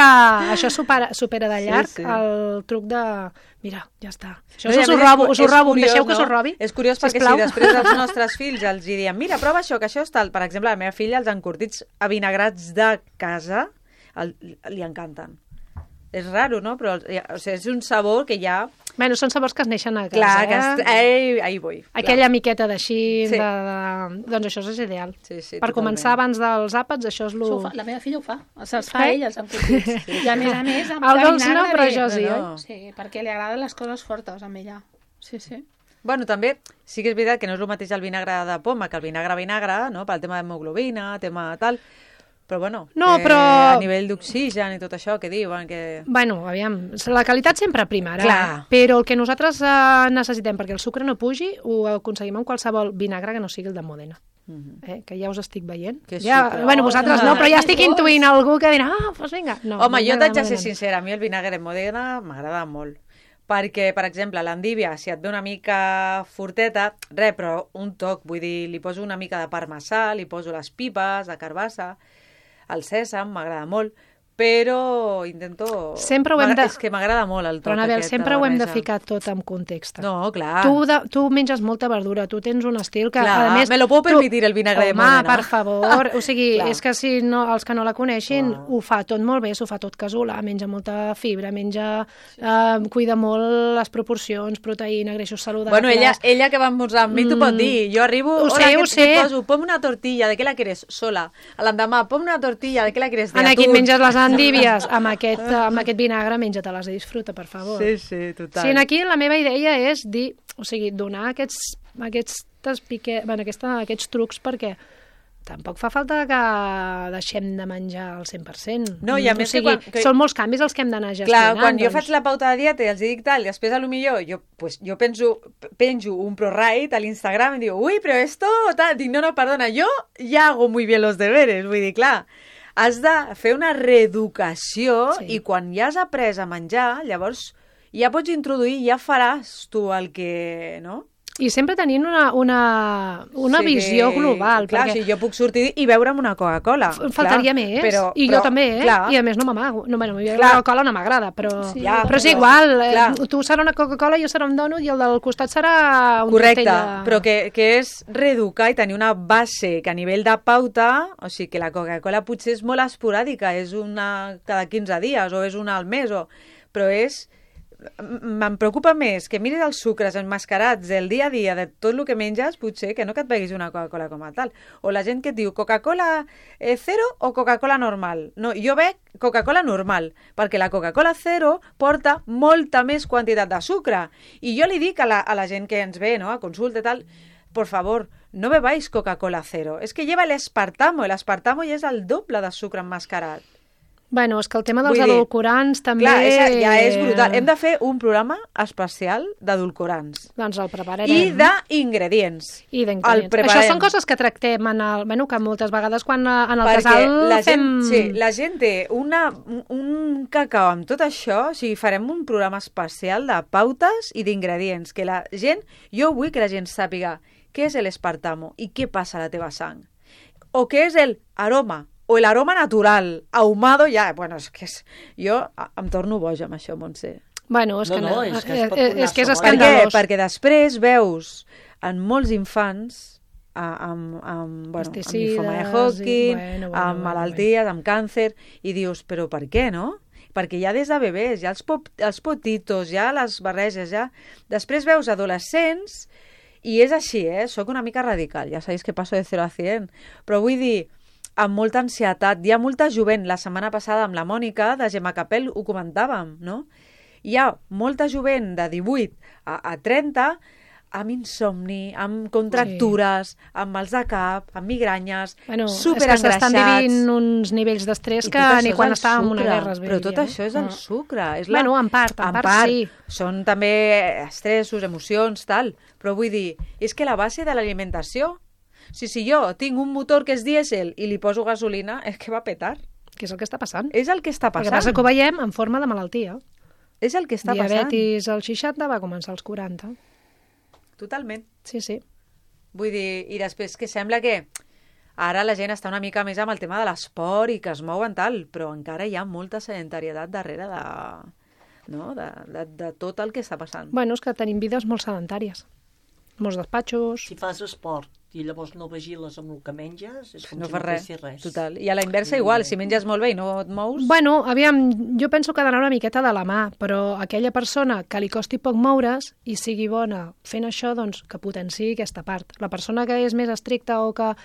supera de llarg Sí, sí. el truc de... Mira, ja està. Això No, i a us ho més robo, és em curiós, deixeu que no? us ho robi? És curiós perquè Sisplau. si després els nostres fills els hi diem mira, prova això, que això és tal. Per exemple, a la meva filla els encurtits avinagrats de casa li encanten. És raro, no? Però o sigui, és un sabor que ja... Bueno, són sabors que es neixen a casa, Clar, ahí voy. Aquella miqueta d'així, Sí. doncs això és ideal. Sí, sí, Per totalment. començar abans dels àpats, això és Això ho fa, la meva filla ho fa, se'ls fa ella, els encurtits. I a més, amb El dolç no, vinagre però bé. això sí, No, oi? no. Sí, perquè li agraden les coses fortes amb ella. Sí, sí. Bueno, també sí que és veritat que no és el mateix el vinagre de poma que el vinagre, no? Pel tema d'hemoglobina, tema tal... Però bueno, No, que però- a nivell d'oxigen i tot això que diuen que... Bueno, aviam, la qualitat sempre primarà, Clar. però el que nosaltres necessitem perquè el sucre no pugi ho aconseguim amb qualsevol vinagre que no sigui el de Modena. Que ja us estic veient. Que Ja, sucre. bueno, vosaltres no, però ja estic intuint algú que dirà, doncs vinga. No, Home, jo vinagre t'haig de de ser Modena. sincera, a mi el vinagre de Modena m'agrada molt. Perquè, per exemple, l'endívia, si et ve una mica forteta, res, però un toc, vull dir, li poso una mica de parmesà, li poso les pipes, de carbassa, el sèsam, m'agrada molt, però intento... Sempre ho hem de- És que m'agrada molt el toc Però, Anabel, aquest sempre ho hem de barreja. ficar tot en context. No, clar. Tu menges molta verdura, tu tens un estil que, Clar, a més... me lo puedo permitir, el vinagre de Modena. Home, per favor, o sigui, Clar. és que si no, els que no la coneixin, Clar. ho fa tot molt bé, s'ho fa tot casolà, menja molta fibra, cuida molt les proporcions, proteïna, greixos saludables... Bueno, ella que va esmorzar amb mi t'ho pot dir. Jo arribo, Ho sé, hola, ho què sé. poso? Pon una tortilla, ¿de qué la quieres? Sola. A l'endemà, pon una tortilla, ¿de qué la quieres? De En aquí et atún. menges les endívies amb aquest vinagre, menja-te-les i disfruta, per favor. Sí, sí, total. Sí, aquí la meva idea és dir, o sigui, donar aquests trucs perquè tampoc fa falta que deixem de menjar al 100%. No, i a més o sigui, que són molts canvis els que hem d'anar Clar, gestionant. quan jo doncs. faig la pauta de dieta i els dic tal, i després a lo millor jo penjo un ProRide a l'Instagram i diu, uy, pero esto, tal, dic, no, perdona, yo ya hago muy bien los deberes, vull dir, clar, has de fer una reeducació i quan ja has après a menjar, llavors ja pots introduir, ja faràs tu el que, no? I sempre tenint una visió global. Clar, perquè si jo puc sortir i beure'm una Coca-Cola. faltaria més, jo també, clar, i a més no m'amago. No, bueno, la Clar. Coca-Cola no m'agrada, però, Sí, però és però- igual. clar. Tu serà una Coca-Cola, jo serà un donut i el del costat serà un Correcte, tortell de... però que és reeducar i tenir una base que a nivell de pauta, o sigui que la Coca-Cola potser és molt esporàdica, és una cada 15 dies o és una al mes, però és... Me'n preocupa més que miris els sucres emmascarats del dia a dia de tot el que menges, potser que no que et beguis una Coca-Cola com a tal. O la gent que et diu Coca-Cola zero o Coca-Cola normal. No, jo bec Coca-Cola normal, perquè la Coca-Cola zero porta molta més quantitat de sucre. I jo li dic a la gent que ens ve, no, a consulta i tal, por favor, no bebáis Coca-Cola cero. Es que lleva el aspartamo ja és el doble de sucre emmascarat. Bueno, és que el tema dels Vull dir, edulcorants també... Clar, ja és brutal. Hem de fer un programa especial d'edulcorants. Doncs el prepararem. I d'ingredients. I El d'ingredients. preparem. Això són coses que tractem bueno, que moltes vegades quan en el Perquè casal la fem... gent, sí, la gent té un cacau amb tot això, o sigui, farem un programa especial de pautes i d'ingredients, que la gent, jo vull que la gent sàpiga què és l'espartamo i què passa a la teva sang. O què és el aroma, o el aroma natural, ahumado, ja, bueno, és que jo em torno boja amb això, Montse. Bueno, és No, que, no, és que es pot donar és, que és sabor. Per què? escandalós. Perquè després veus en molts infants amb linfoma de Hodgkin, amb malalties, amb càncer, i dius, però per què, no? Perquè ja des de bebès, ja els potitos, ja les barreges, ja... Després veus adolescents, i és així, soc una mica radical, ja sabeu que passo de 0 a 100, però vull dir, amb molta ansietat, hi ha molta jovent, la setmana passada amb la Mònica, de Gemma Capel, ho comentàvem, no? Hi ha molta jovent de 18 a 30 amb insomni, amb contractures, amb mals de cap, amb migranyes, superengreixats. És que s'estan vivint uns nivells d'estrès que ni quan estàvem en una guerra es veia. Però tot això és el sucre. En part sí. Són també estressos, emocions, tal. Però vull dir, és que la base de l'alimentació, si jo tinc un motor que és dièsel i li poso gasolina, és que va petar. Que és el que està passant. És el que està passant. El que passa que ho veiem en forma de malaltia. És el que està passant. Diabetis als 60 va començar als 40. Totalment. Sí. Vull dir, i després que sembla que ara la gent està una mica més amb el tema de l'esport i que es mouen tal, però encara hi ha molta sedentarietat darrere de tot el que està passant. És que tenim vides molt sedentàries. Molts despatxos... Si fas esport i llavors no vigiles amb el que menges, és com no si fa no fessis res. Total. I a la inversa igual, si menges molt bé i no et mous... Aviam, jo penso que ha d'anar una miqueta de la mà, però aquella persona que li costi poc moure's i sigui bona fent això, doncs que potenciï aquesta part. La persona que és més estricta o que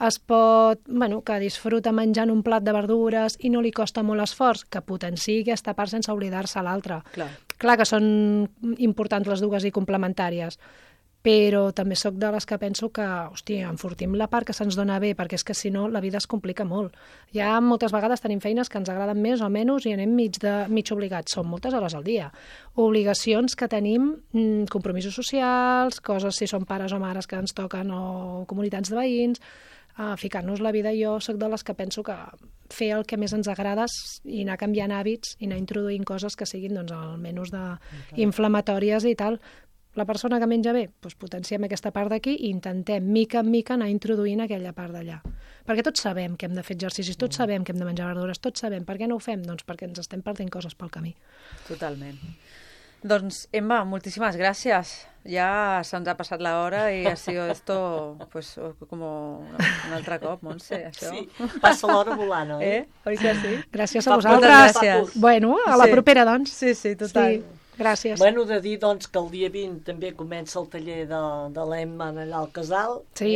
que disfruta menjant un plat de verdures i no li costa molt esforç, que potenciï aquesta part sense oblidar-se l'altra. Clar que són importants les dues i complementàries, però també sóc de les que penso que, enfortim la part que se'ns dona bé, perquè és que si no la vida es complica molt. Ja moltes vegades tenim feines que ens agraden més o menys i anem mig obligats. Són moltes hores al dia. Obligacions que tenim, compromisos socials, coses si som pares o mares que ens toquen o comunitats de veïns, ficar-nos la vida. Jo sóc de les que penso que fer el que més ens agrada i anar canviant hàbits i anar introduint coses que siguin almenys inflamatòries i tal. La persona que menja bé, potenciem aquesta part d'aquí i intentem, mica en mica, anar introduint aquella part d'allà. Perquè tots sabem que hem de fer exercicis, tots sabem que hem de menjar verdures, tots sabem. Per què no ho fem? Doncs perquè ens estem perdent coses pel camí. Totalment. Doncs, Emma, moltíssimes gràcies. Ja se'ns ha passat l'hora i ha sido esto, com un altre cop, Montse, això. Sí, passa l'hora volant, oi? Oi que sí? Gràcies a vosaltres. Gràcies. A la propera, doncs. Sí, total. Sí. Gràcies. De dir, doncs, que el dia 20 també comença el taller de l'Emma allà al casal. Sí.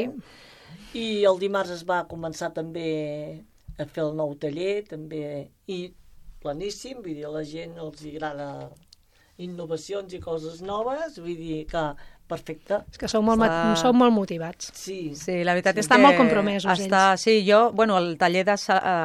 I el dimarts es va començar també a fer el nou taller, també, i planíssim, vull dir, a la gent els agrada innovacions i coses noves, vull dir que perfecte. És que sou molt motivats. Sí, la veritat és que... Estan molt compromesos ells. Sí, jo, al taller de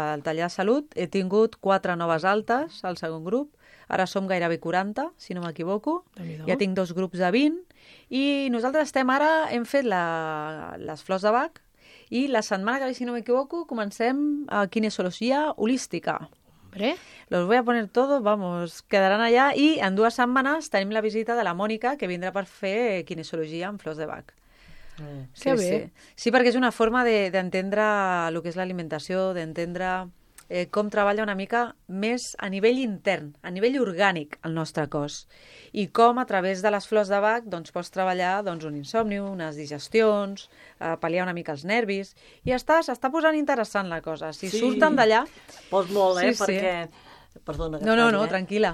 salut he tingut 4 noves altes al segon grup. Ara som gairebé 40, si no m'equivoco. Ja tinc 2 grups de 20. I nosaltres hem fet les flors de Bach i la setmana que ve, si no m'equivoco, comencem a kinesiologia holística. Los voy a poner todos, quedaran allà i en 2 setmanes tenim la visita de la Mònica que vindrà per fer kinesiologia amb flors de Bach. Que bé. Sí, perquè és una forma d'entendre el que és l'alimentació, d'entendre com treballa una mica més a nivell intern, a nivell orgànic el nostre cos i com a través de les flors de Bach pots treballar un insomni, unes digestions, pal·liar una mica els nervis i s'està posant interessant la cosa. Si surten d'allà... Pots molt, perquè... Perdona. No, tranquil·la.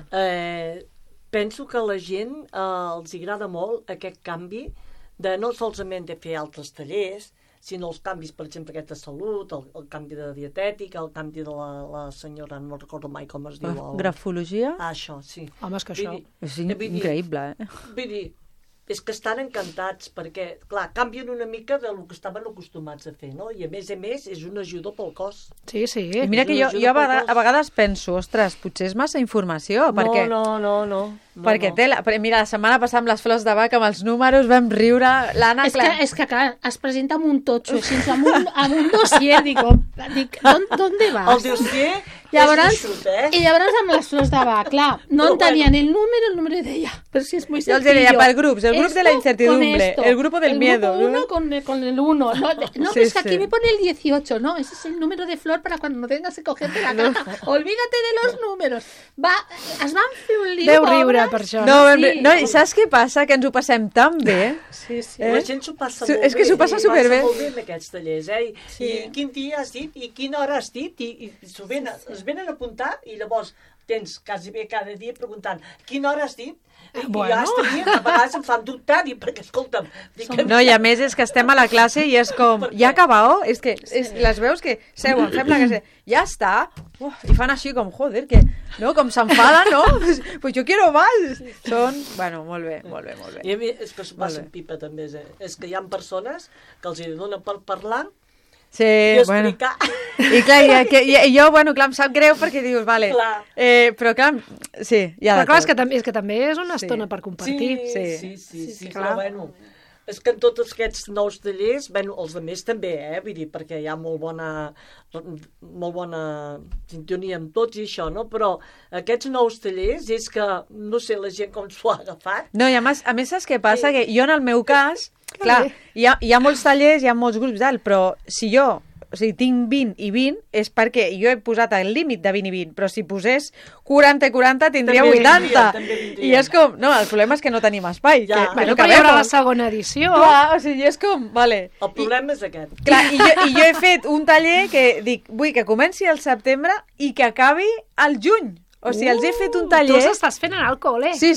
Penso que a la gent els agrada molt aquest canvi de no solament de fer altres tallers, sinó els canvis, per exemple, aquest de salut, el canvi de dietètica, el canvi de la senyora, no recordo mai com es diu. Grafologia? Això, sí. Home, és que això... És increïble, Vull dir, és que estan encantats, perquè, clar, canvien una mica del que estaven acostumats a fer, no? I a més, és una ajuda pel cos. Sí. I mira que jo a vegades penso, ostres, potser és massa informació, perquè... No. Perquè mira, la setmana passada amb les flors de Bach, amb els números, vam riure, l'Anna... És que clar, es presenta amb un totxo, així, amb un dossier, dic, ¿dónde vas? El dossier llavors, és d'aixut, I llavors amb les flors de Bach, clar, no entenien el número deia, però si és muy sencillo. Jo els deia, per grups, el grup de la incertidumbre, el grupo del miedo. El grupo 1 con el 1, no, es que aquí me pone el 18, no, ese es el número de flor para cuando no tengas que cogerte la caja, olvídate de los números. Es van fer un lío, riure, per això. No, Sí. no, i saps què passa? Que ens ho passem tan bé. Sí, sí. Eh? La gent s'ho passa molt bé. És que s'ho passa superbé. Passa molt bé amb aquests tallers, I quin dia has dit, i quina hora has dit, i es venen a apuntar, i llavors tens quasi bé cada dia preguntant quina hora has dit, i Bueno. jo a vegades em fan dubtar, perquè escolta'm... No, i a més és que estem a la classe i és com, ja acabao? És que les veus que seuen, fem la classe, ja està? I fan així com, joder, que, no? Com s'enfaden, no? Pues yo quiero más. Són, bueno, molt bé. I a mi és que s'ho passen pipa també, és que hi ha persones que els hi donen per parlar Sí, i bueno. explicar. I clar, i jo, bueno, clar, em sap greu perquè dius, vale, Clar. però clar, sí, hi ha Però de clar, tot. és que també és una estona per compartir. Sí, clar. Però bueno, és que en tots aquests nous tallers, bueno, els de més també, vull dir, perquè hi ha molt bona sintonia amb tots i això, no? Però aquests nous tallers és que, no sé, la gent com s'ho ha agafat. No, i a més saps què passa? Que jo, en el meu cas, clar, hi ha molts tallers, hi ha molts grups d'alt, però si jo, o sigui, tinc 20 i 20, és perquè jo he posat el límit de 20 i 20, però si posés 40 i 40 tindria També 80. vindria. I és com, no, el problema és que no tenim espai. Ja. Que Bueno, no però hi haurà cabem. la segona edició. Clar, o sigui, és com, vale. El problema és aquest. Clar, i jo he fet un taller que dic, vull que comenci al setembre i que acabi al juny. O sigui, els he fet un taller... Tu els estàs fent anar al col·le. Sí.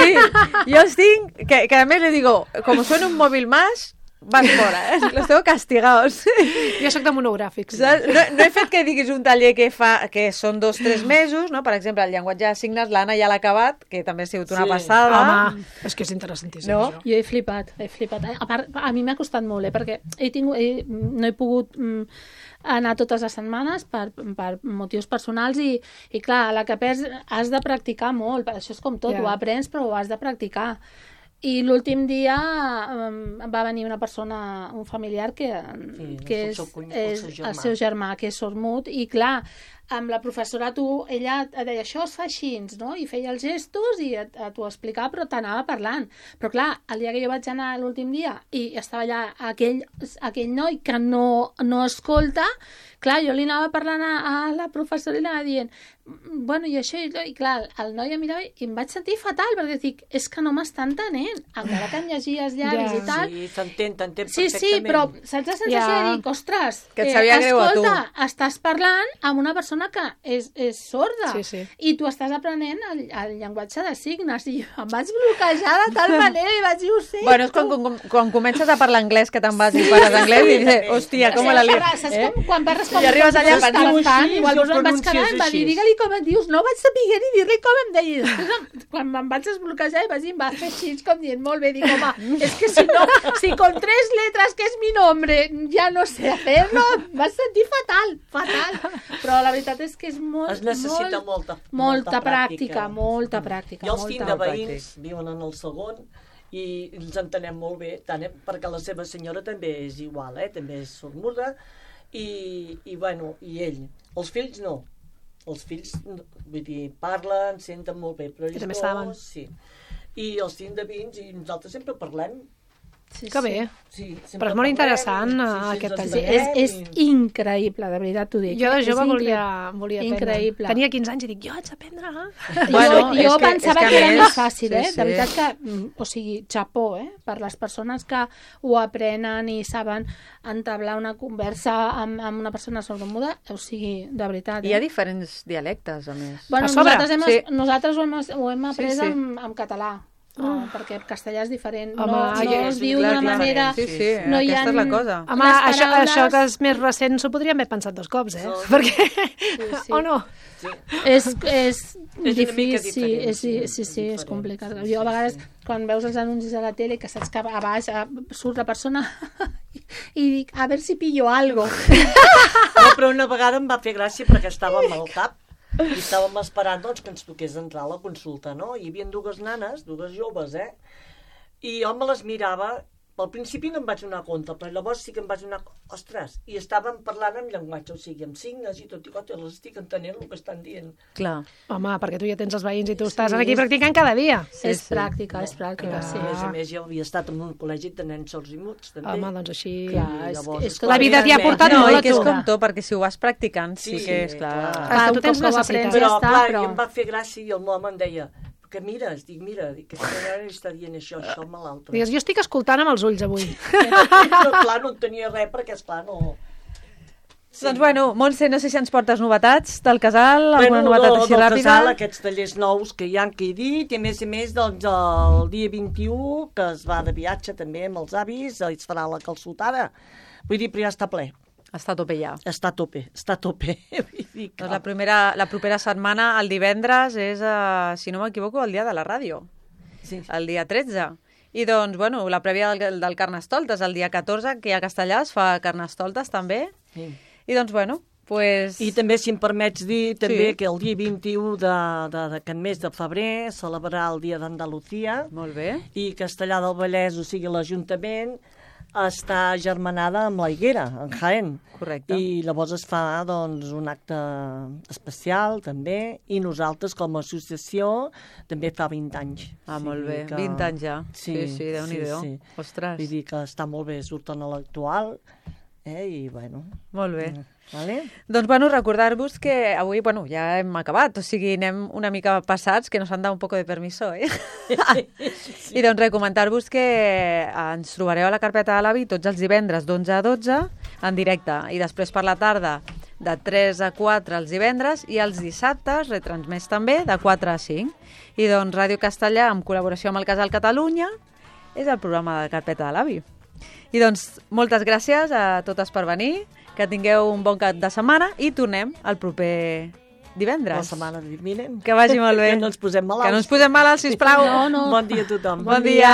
Jo els tinc... Que a més le digo, como suena un móvil más, vas fora, Los tengo castigados. Jo soc de monogràfics. Saps? No he fet que diguis un taller que són 2-3 mesos, no? Per exemple, el llenguatge de signes, l'Anna ja l'ha acabat, que també ha sigut una passada. Home, és que és interessantíssim, No? això. Jo he flipat. A part, a mi m'ha costat molt, perquè no he pogut anar totes les setmanes per motius personals i clar, a la que perds has de practicar molt, això és com tot, Ja. ho aprens però ho has de practicar. I l'últim dia va venir una persona, un familiar que és el seu germà, que és sordmut, i clar, amb la professora ella et deia, això es fa així, no? I feia els gestos i t'ho explicava, però t'anava parlant. Però clar, el dia que jo vaig anar l'últim dia i estava allà aquell noi que no escolta, clar, jo li anava parlant a la professora i li anava dient, bueno, i això, i clar, el noi em mirava i em vaig sentir fatal, perquè dic, és que no m'està entenent, encara que em llegies llavis i tal. Sí, t'entén perfectament. Sí, però saps la sensació de dir, ostres, Que et sabia greu a tu. escolta, estàs parlant amb una persona que és sorda Sí. i tu estàs aprenent el llenguatge de signes i em vaig bloquejar de tal manera i vaig dir, ho sé. Bueno, és quan comences a parlar anglès que te'n vas i parles anglès i dius, hòstia, com la lío. Saps quan vas respondre? I arribes allà Es diu així, igual i ho em vaig quedar i em va dir, pronuncies digue-li com et dius, no vaig saber ni dir-li com em deies. Quan me'n vaig desbloquejar i em va fer així com dient, molt bé, dic, home, és que si con 3 letras que és mi nombre ja no sé hacerlo, em vaig sentir fatal. Però la veritat és que és Es necessita molta pràctica. Jo els tinc de veïns, viuen en el segon, i ens entenem molt bé, tant, perquè la seva senyora també és igual, també és sormuda, i ell. Els fills no. Els fills, vull dir, parlen, senten molt bé, però ells també no, saben. sí. I els tinc de veïns i nosaltres sempre parlem. Que bé. Sí, Però és molt interessant, aquest taller. És increïble, de veritat t'ho dic. Jo de jove És volia aprendre. Increïble. Tenia 15 anys i dic, jo haig d'aprendre. Bueno, és jo que- pensava és que que era a més més- fàcil, sí. De veritat que, o sigui, xapó, per les persones que ho aprenen i saben entablar una conversa amb una persona sordomuda, o sigui, de veritat. Hi ha diferents dialectes, a més. Bueno, A sobre, nosaltres ho hem après Sí. en català. Perquè el castellà és diferent. Home, no és es diu d'una manera... Sí, no hi aquesta ha- és la cosa. Home, Les això paraules- que és més recent s'ho podríem haver pensat 2 cops, Sí. Perquè... sí. O no? Sí. És una mica difícil, diferent, sí, és diferent, complicat. sí, Jo a vegades, sí. quan veus els anuncis a la tele, que saps que a baix surt la persona i dic, a veure si pillo algo. No, però una vegada em va fer gràcia perquè estàvem al cap i estàvem esperant doncs, que ens toqués entrar a la consulta, no? Hi havia 2 nanes, 2 joves, i jo me les mirava. Al principi no em vaig donar compte, però llavors sí que em vaig donar... Ostres, i estàvem parlant en llenguatge, o sigui, amb signes i tot, i les estic entenent el que estan dient. Clar. Home, perquè tu ja tens els veïns i tu estàs aquí practicant cada dia. És pràctica, sí. A més, jo havia estat en un col·legi de nens sords i muts, també. Home, doncs així... Clar, llavors, és La vida t'hi ha portat No, molt i a que és tu. com tot, perquè si ho vas practicant sí Sí, que és clar. Clar, tu tens un cop ho necessitat. aprens, Però, ja està, clar, però... i em va fer gràcia i el mom em deia que mires? Dic, mira, que està dient això, amb l'altre. Digues, jo estic escoltant amb els ulls avui. Clar, no en tenia res, perquè, esclar, no... Doncs, bueno, Montse, no sé si ens portes novetats del casal, alguna novetat així ràpida? Del casal, aquests tallers nous que hi ha que he dit, i a més, doncs, el dia 21, que es va de viatge també amb els avis, es farà la calçotada. Vull dir, però ja està ple. Està a tope ja. Està a tope. Vull dir que... Doncs la propera setmana, el divendres, és, si no m'equivoco, el dia de la ràdio. Sí. El dia 13. I doncs, bueno, la prèvia del Carnestoltes, el dia 14, que hi ha a Castellà, es fa Carnestoltes també. Sí. I doncs, bueno, pues... I també, si em permets dir, també que el dia 21 d'aquest mes de febrer celebrarà el Dia d'Andalucía. Molt bé. I Castellà del Vallès, o sigui, l'Ajuntament, està germanada amb la Higuera, en Jaén. Correcte. I llavors es fa, doncs, un acte especial, també, i nosaltres, com a associació, també fa 20 anys. Ah, molt bé. 20 anys ja. Sí, Déu-n'hi-do. Sí. Ostres. Vull dir que està molt bé, surten a l'actual, i, bueno... Molt bé. Vale? Doncs, bueno, recordar-vos que avui, bueno, ja hem acabat, o sigui, anem una mica passats, que nos han dado un poco de permiso, Sí. I doncs, comentar-vos que ens trobareu a la carpeta de l'AVI tots els divendres d'11 a 12 en directe, i després per la tarda de 3 a 4 els divendres, i els dissabtes retransmès també de 4 a 5. I doncs, Ràdio Castellà, en col·laboració amb el Casal Catalunya, és el programa de la carpeta de l'AVI. I doncs, moltes gràcies a totes per venir, que tingueu un bon cap de setmana i tornem el proper divendres. La setmana vinent. Que vagi molt bé. Que no ens posem malalts. Que no ens posem malalts, sisplau. No. Bon dia a tothom. Bon dia.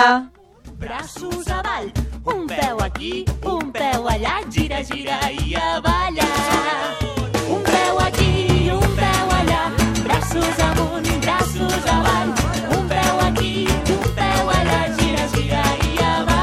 Braços avall, un peu aquí, un peu allà, gira, gira i a ballar. Un peu aquí, un peu allà, braços amunt, braços avall. Un peu aquí, un peu allà, gira, gira i a ballar.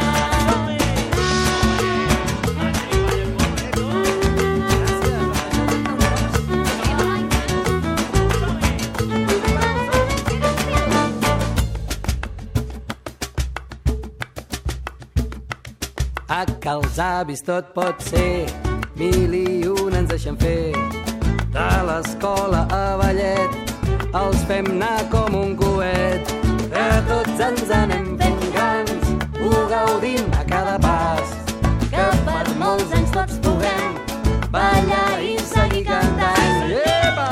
A que els avis tot pot ser, 1001 ens deixen fer. De l'escola a ballet, els fem anar com un coet. De tots ens anem fent grans, ho gaudim a cada pas. Que per molts anys tots puguem ballar i seguir cantant. Epa!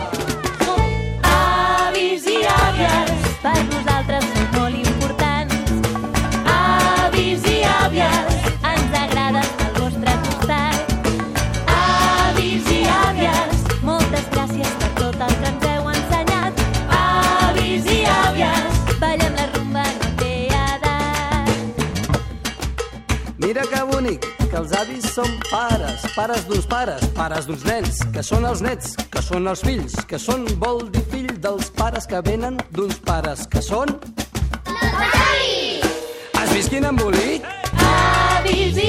Avis i àvies, per nosaltres són molt importants. Avis i àvies, ens agrada estar al vostre costat. Avis i àvies, moltes gràcies per tot el que ens heu ensenyat. Avis i àvies, ballem la rumba, no té edat. Mira que bonic, que els avis són pares, pares d'uns pares, pares d'uns nens, que són els nets, que són els fills, que són, vol dir fill dels pares que venen d'uns pares, que són... Els avis! Has vist quin embolic? Avis i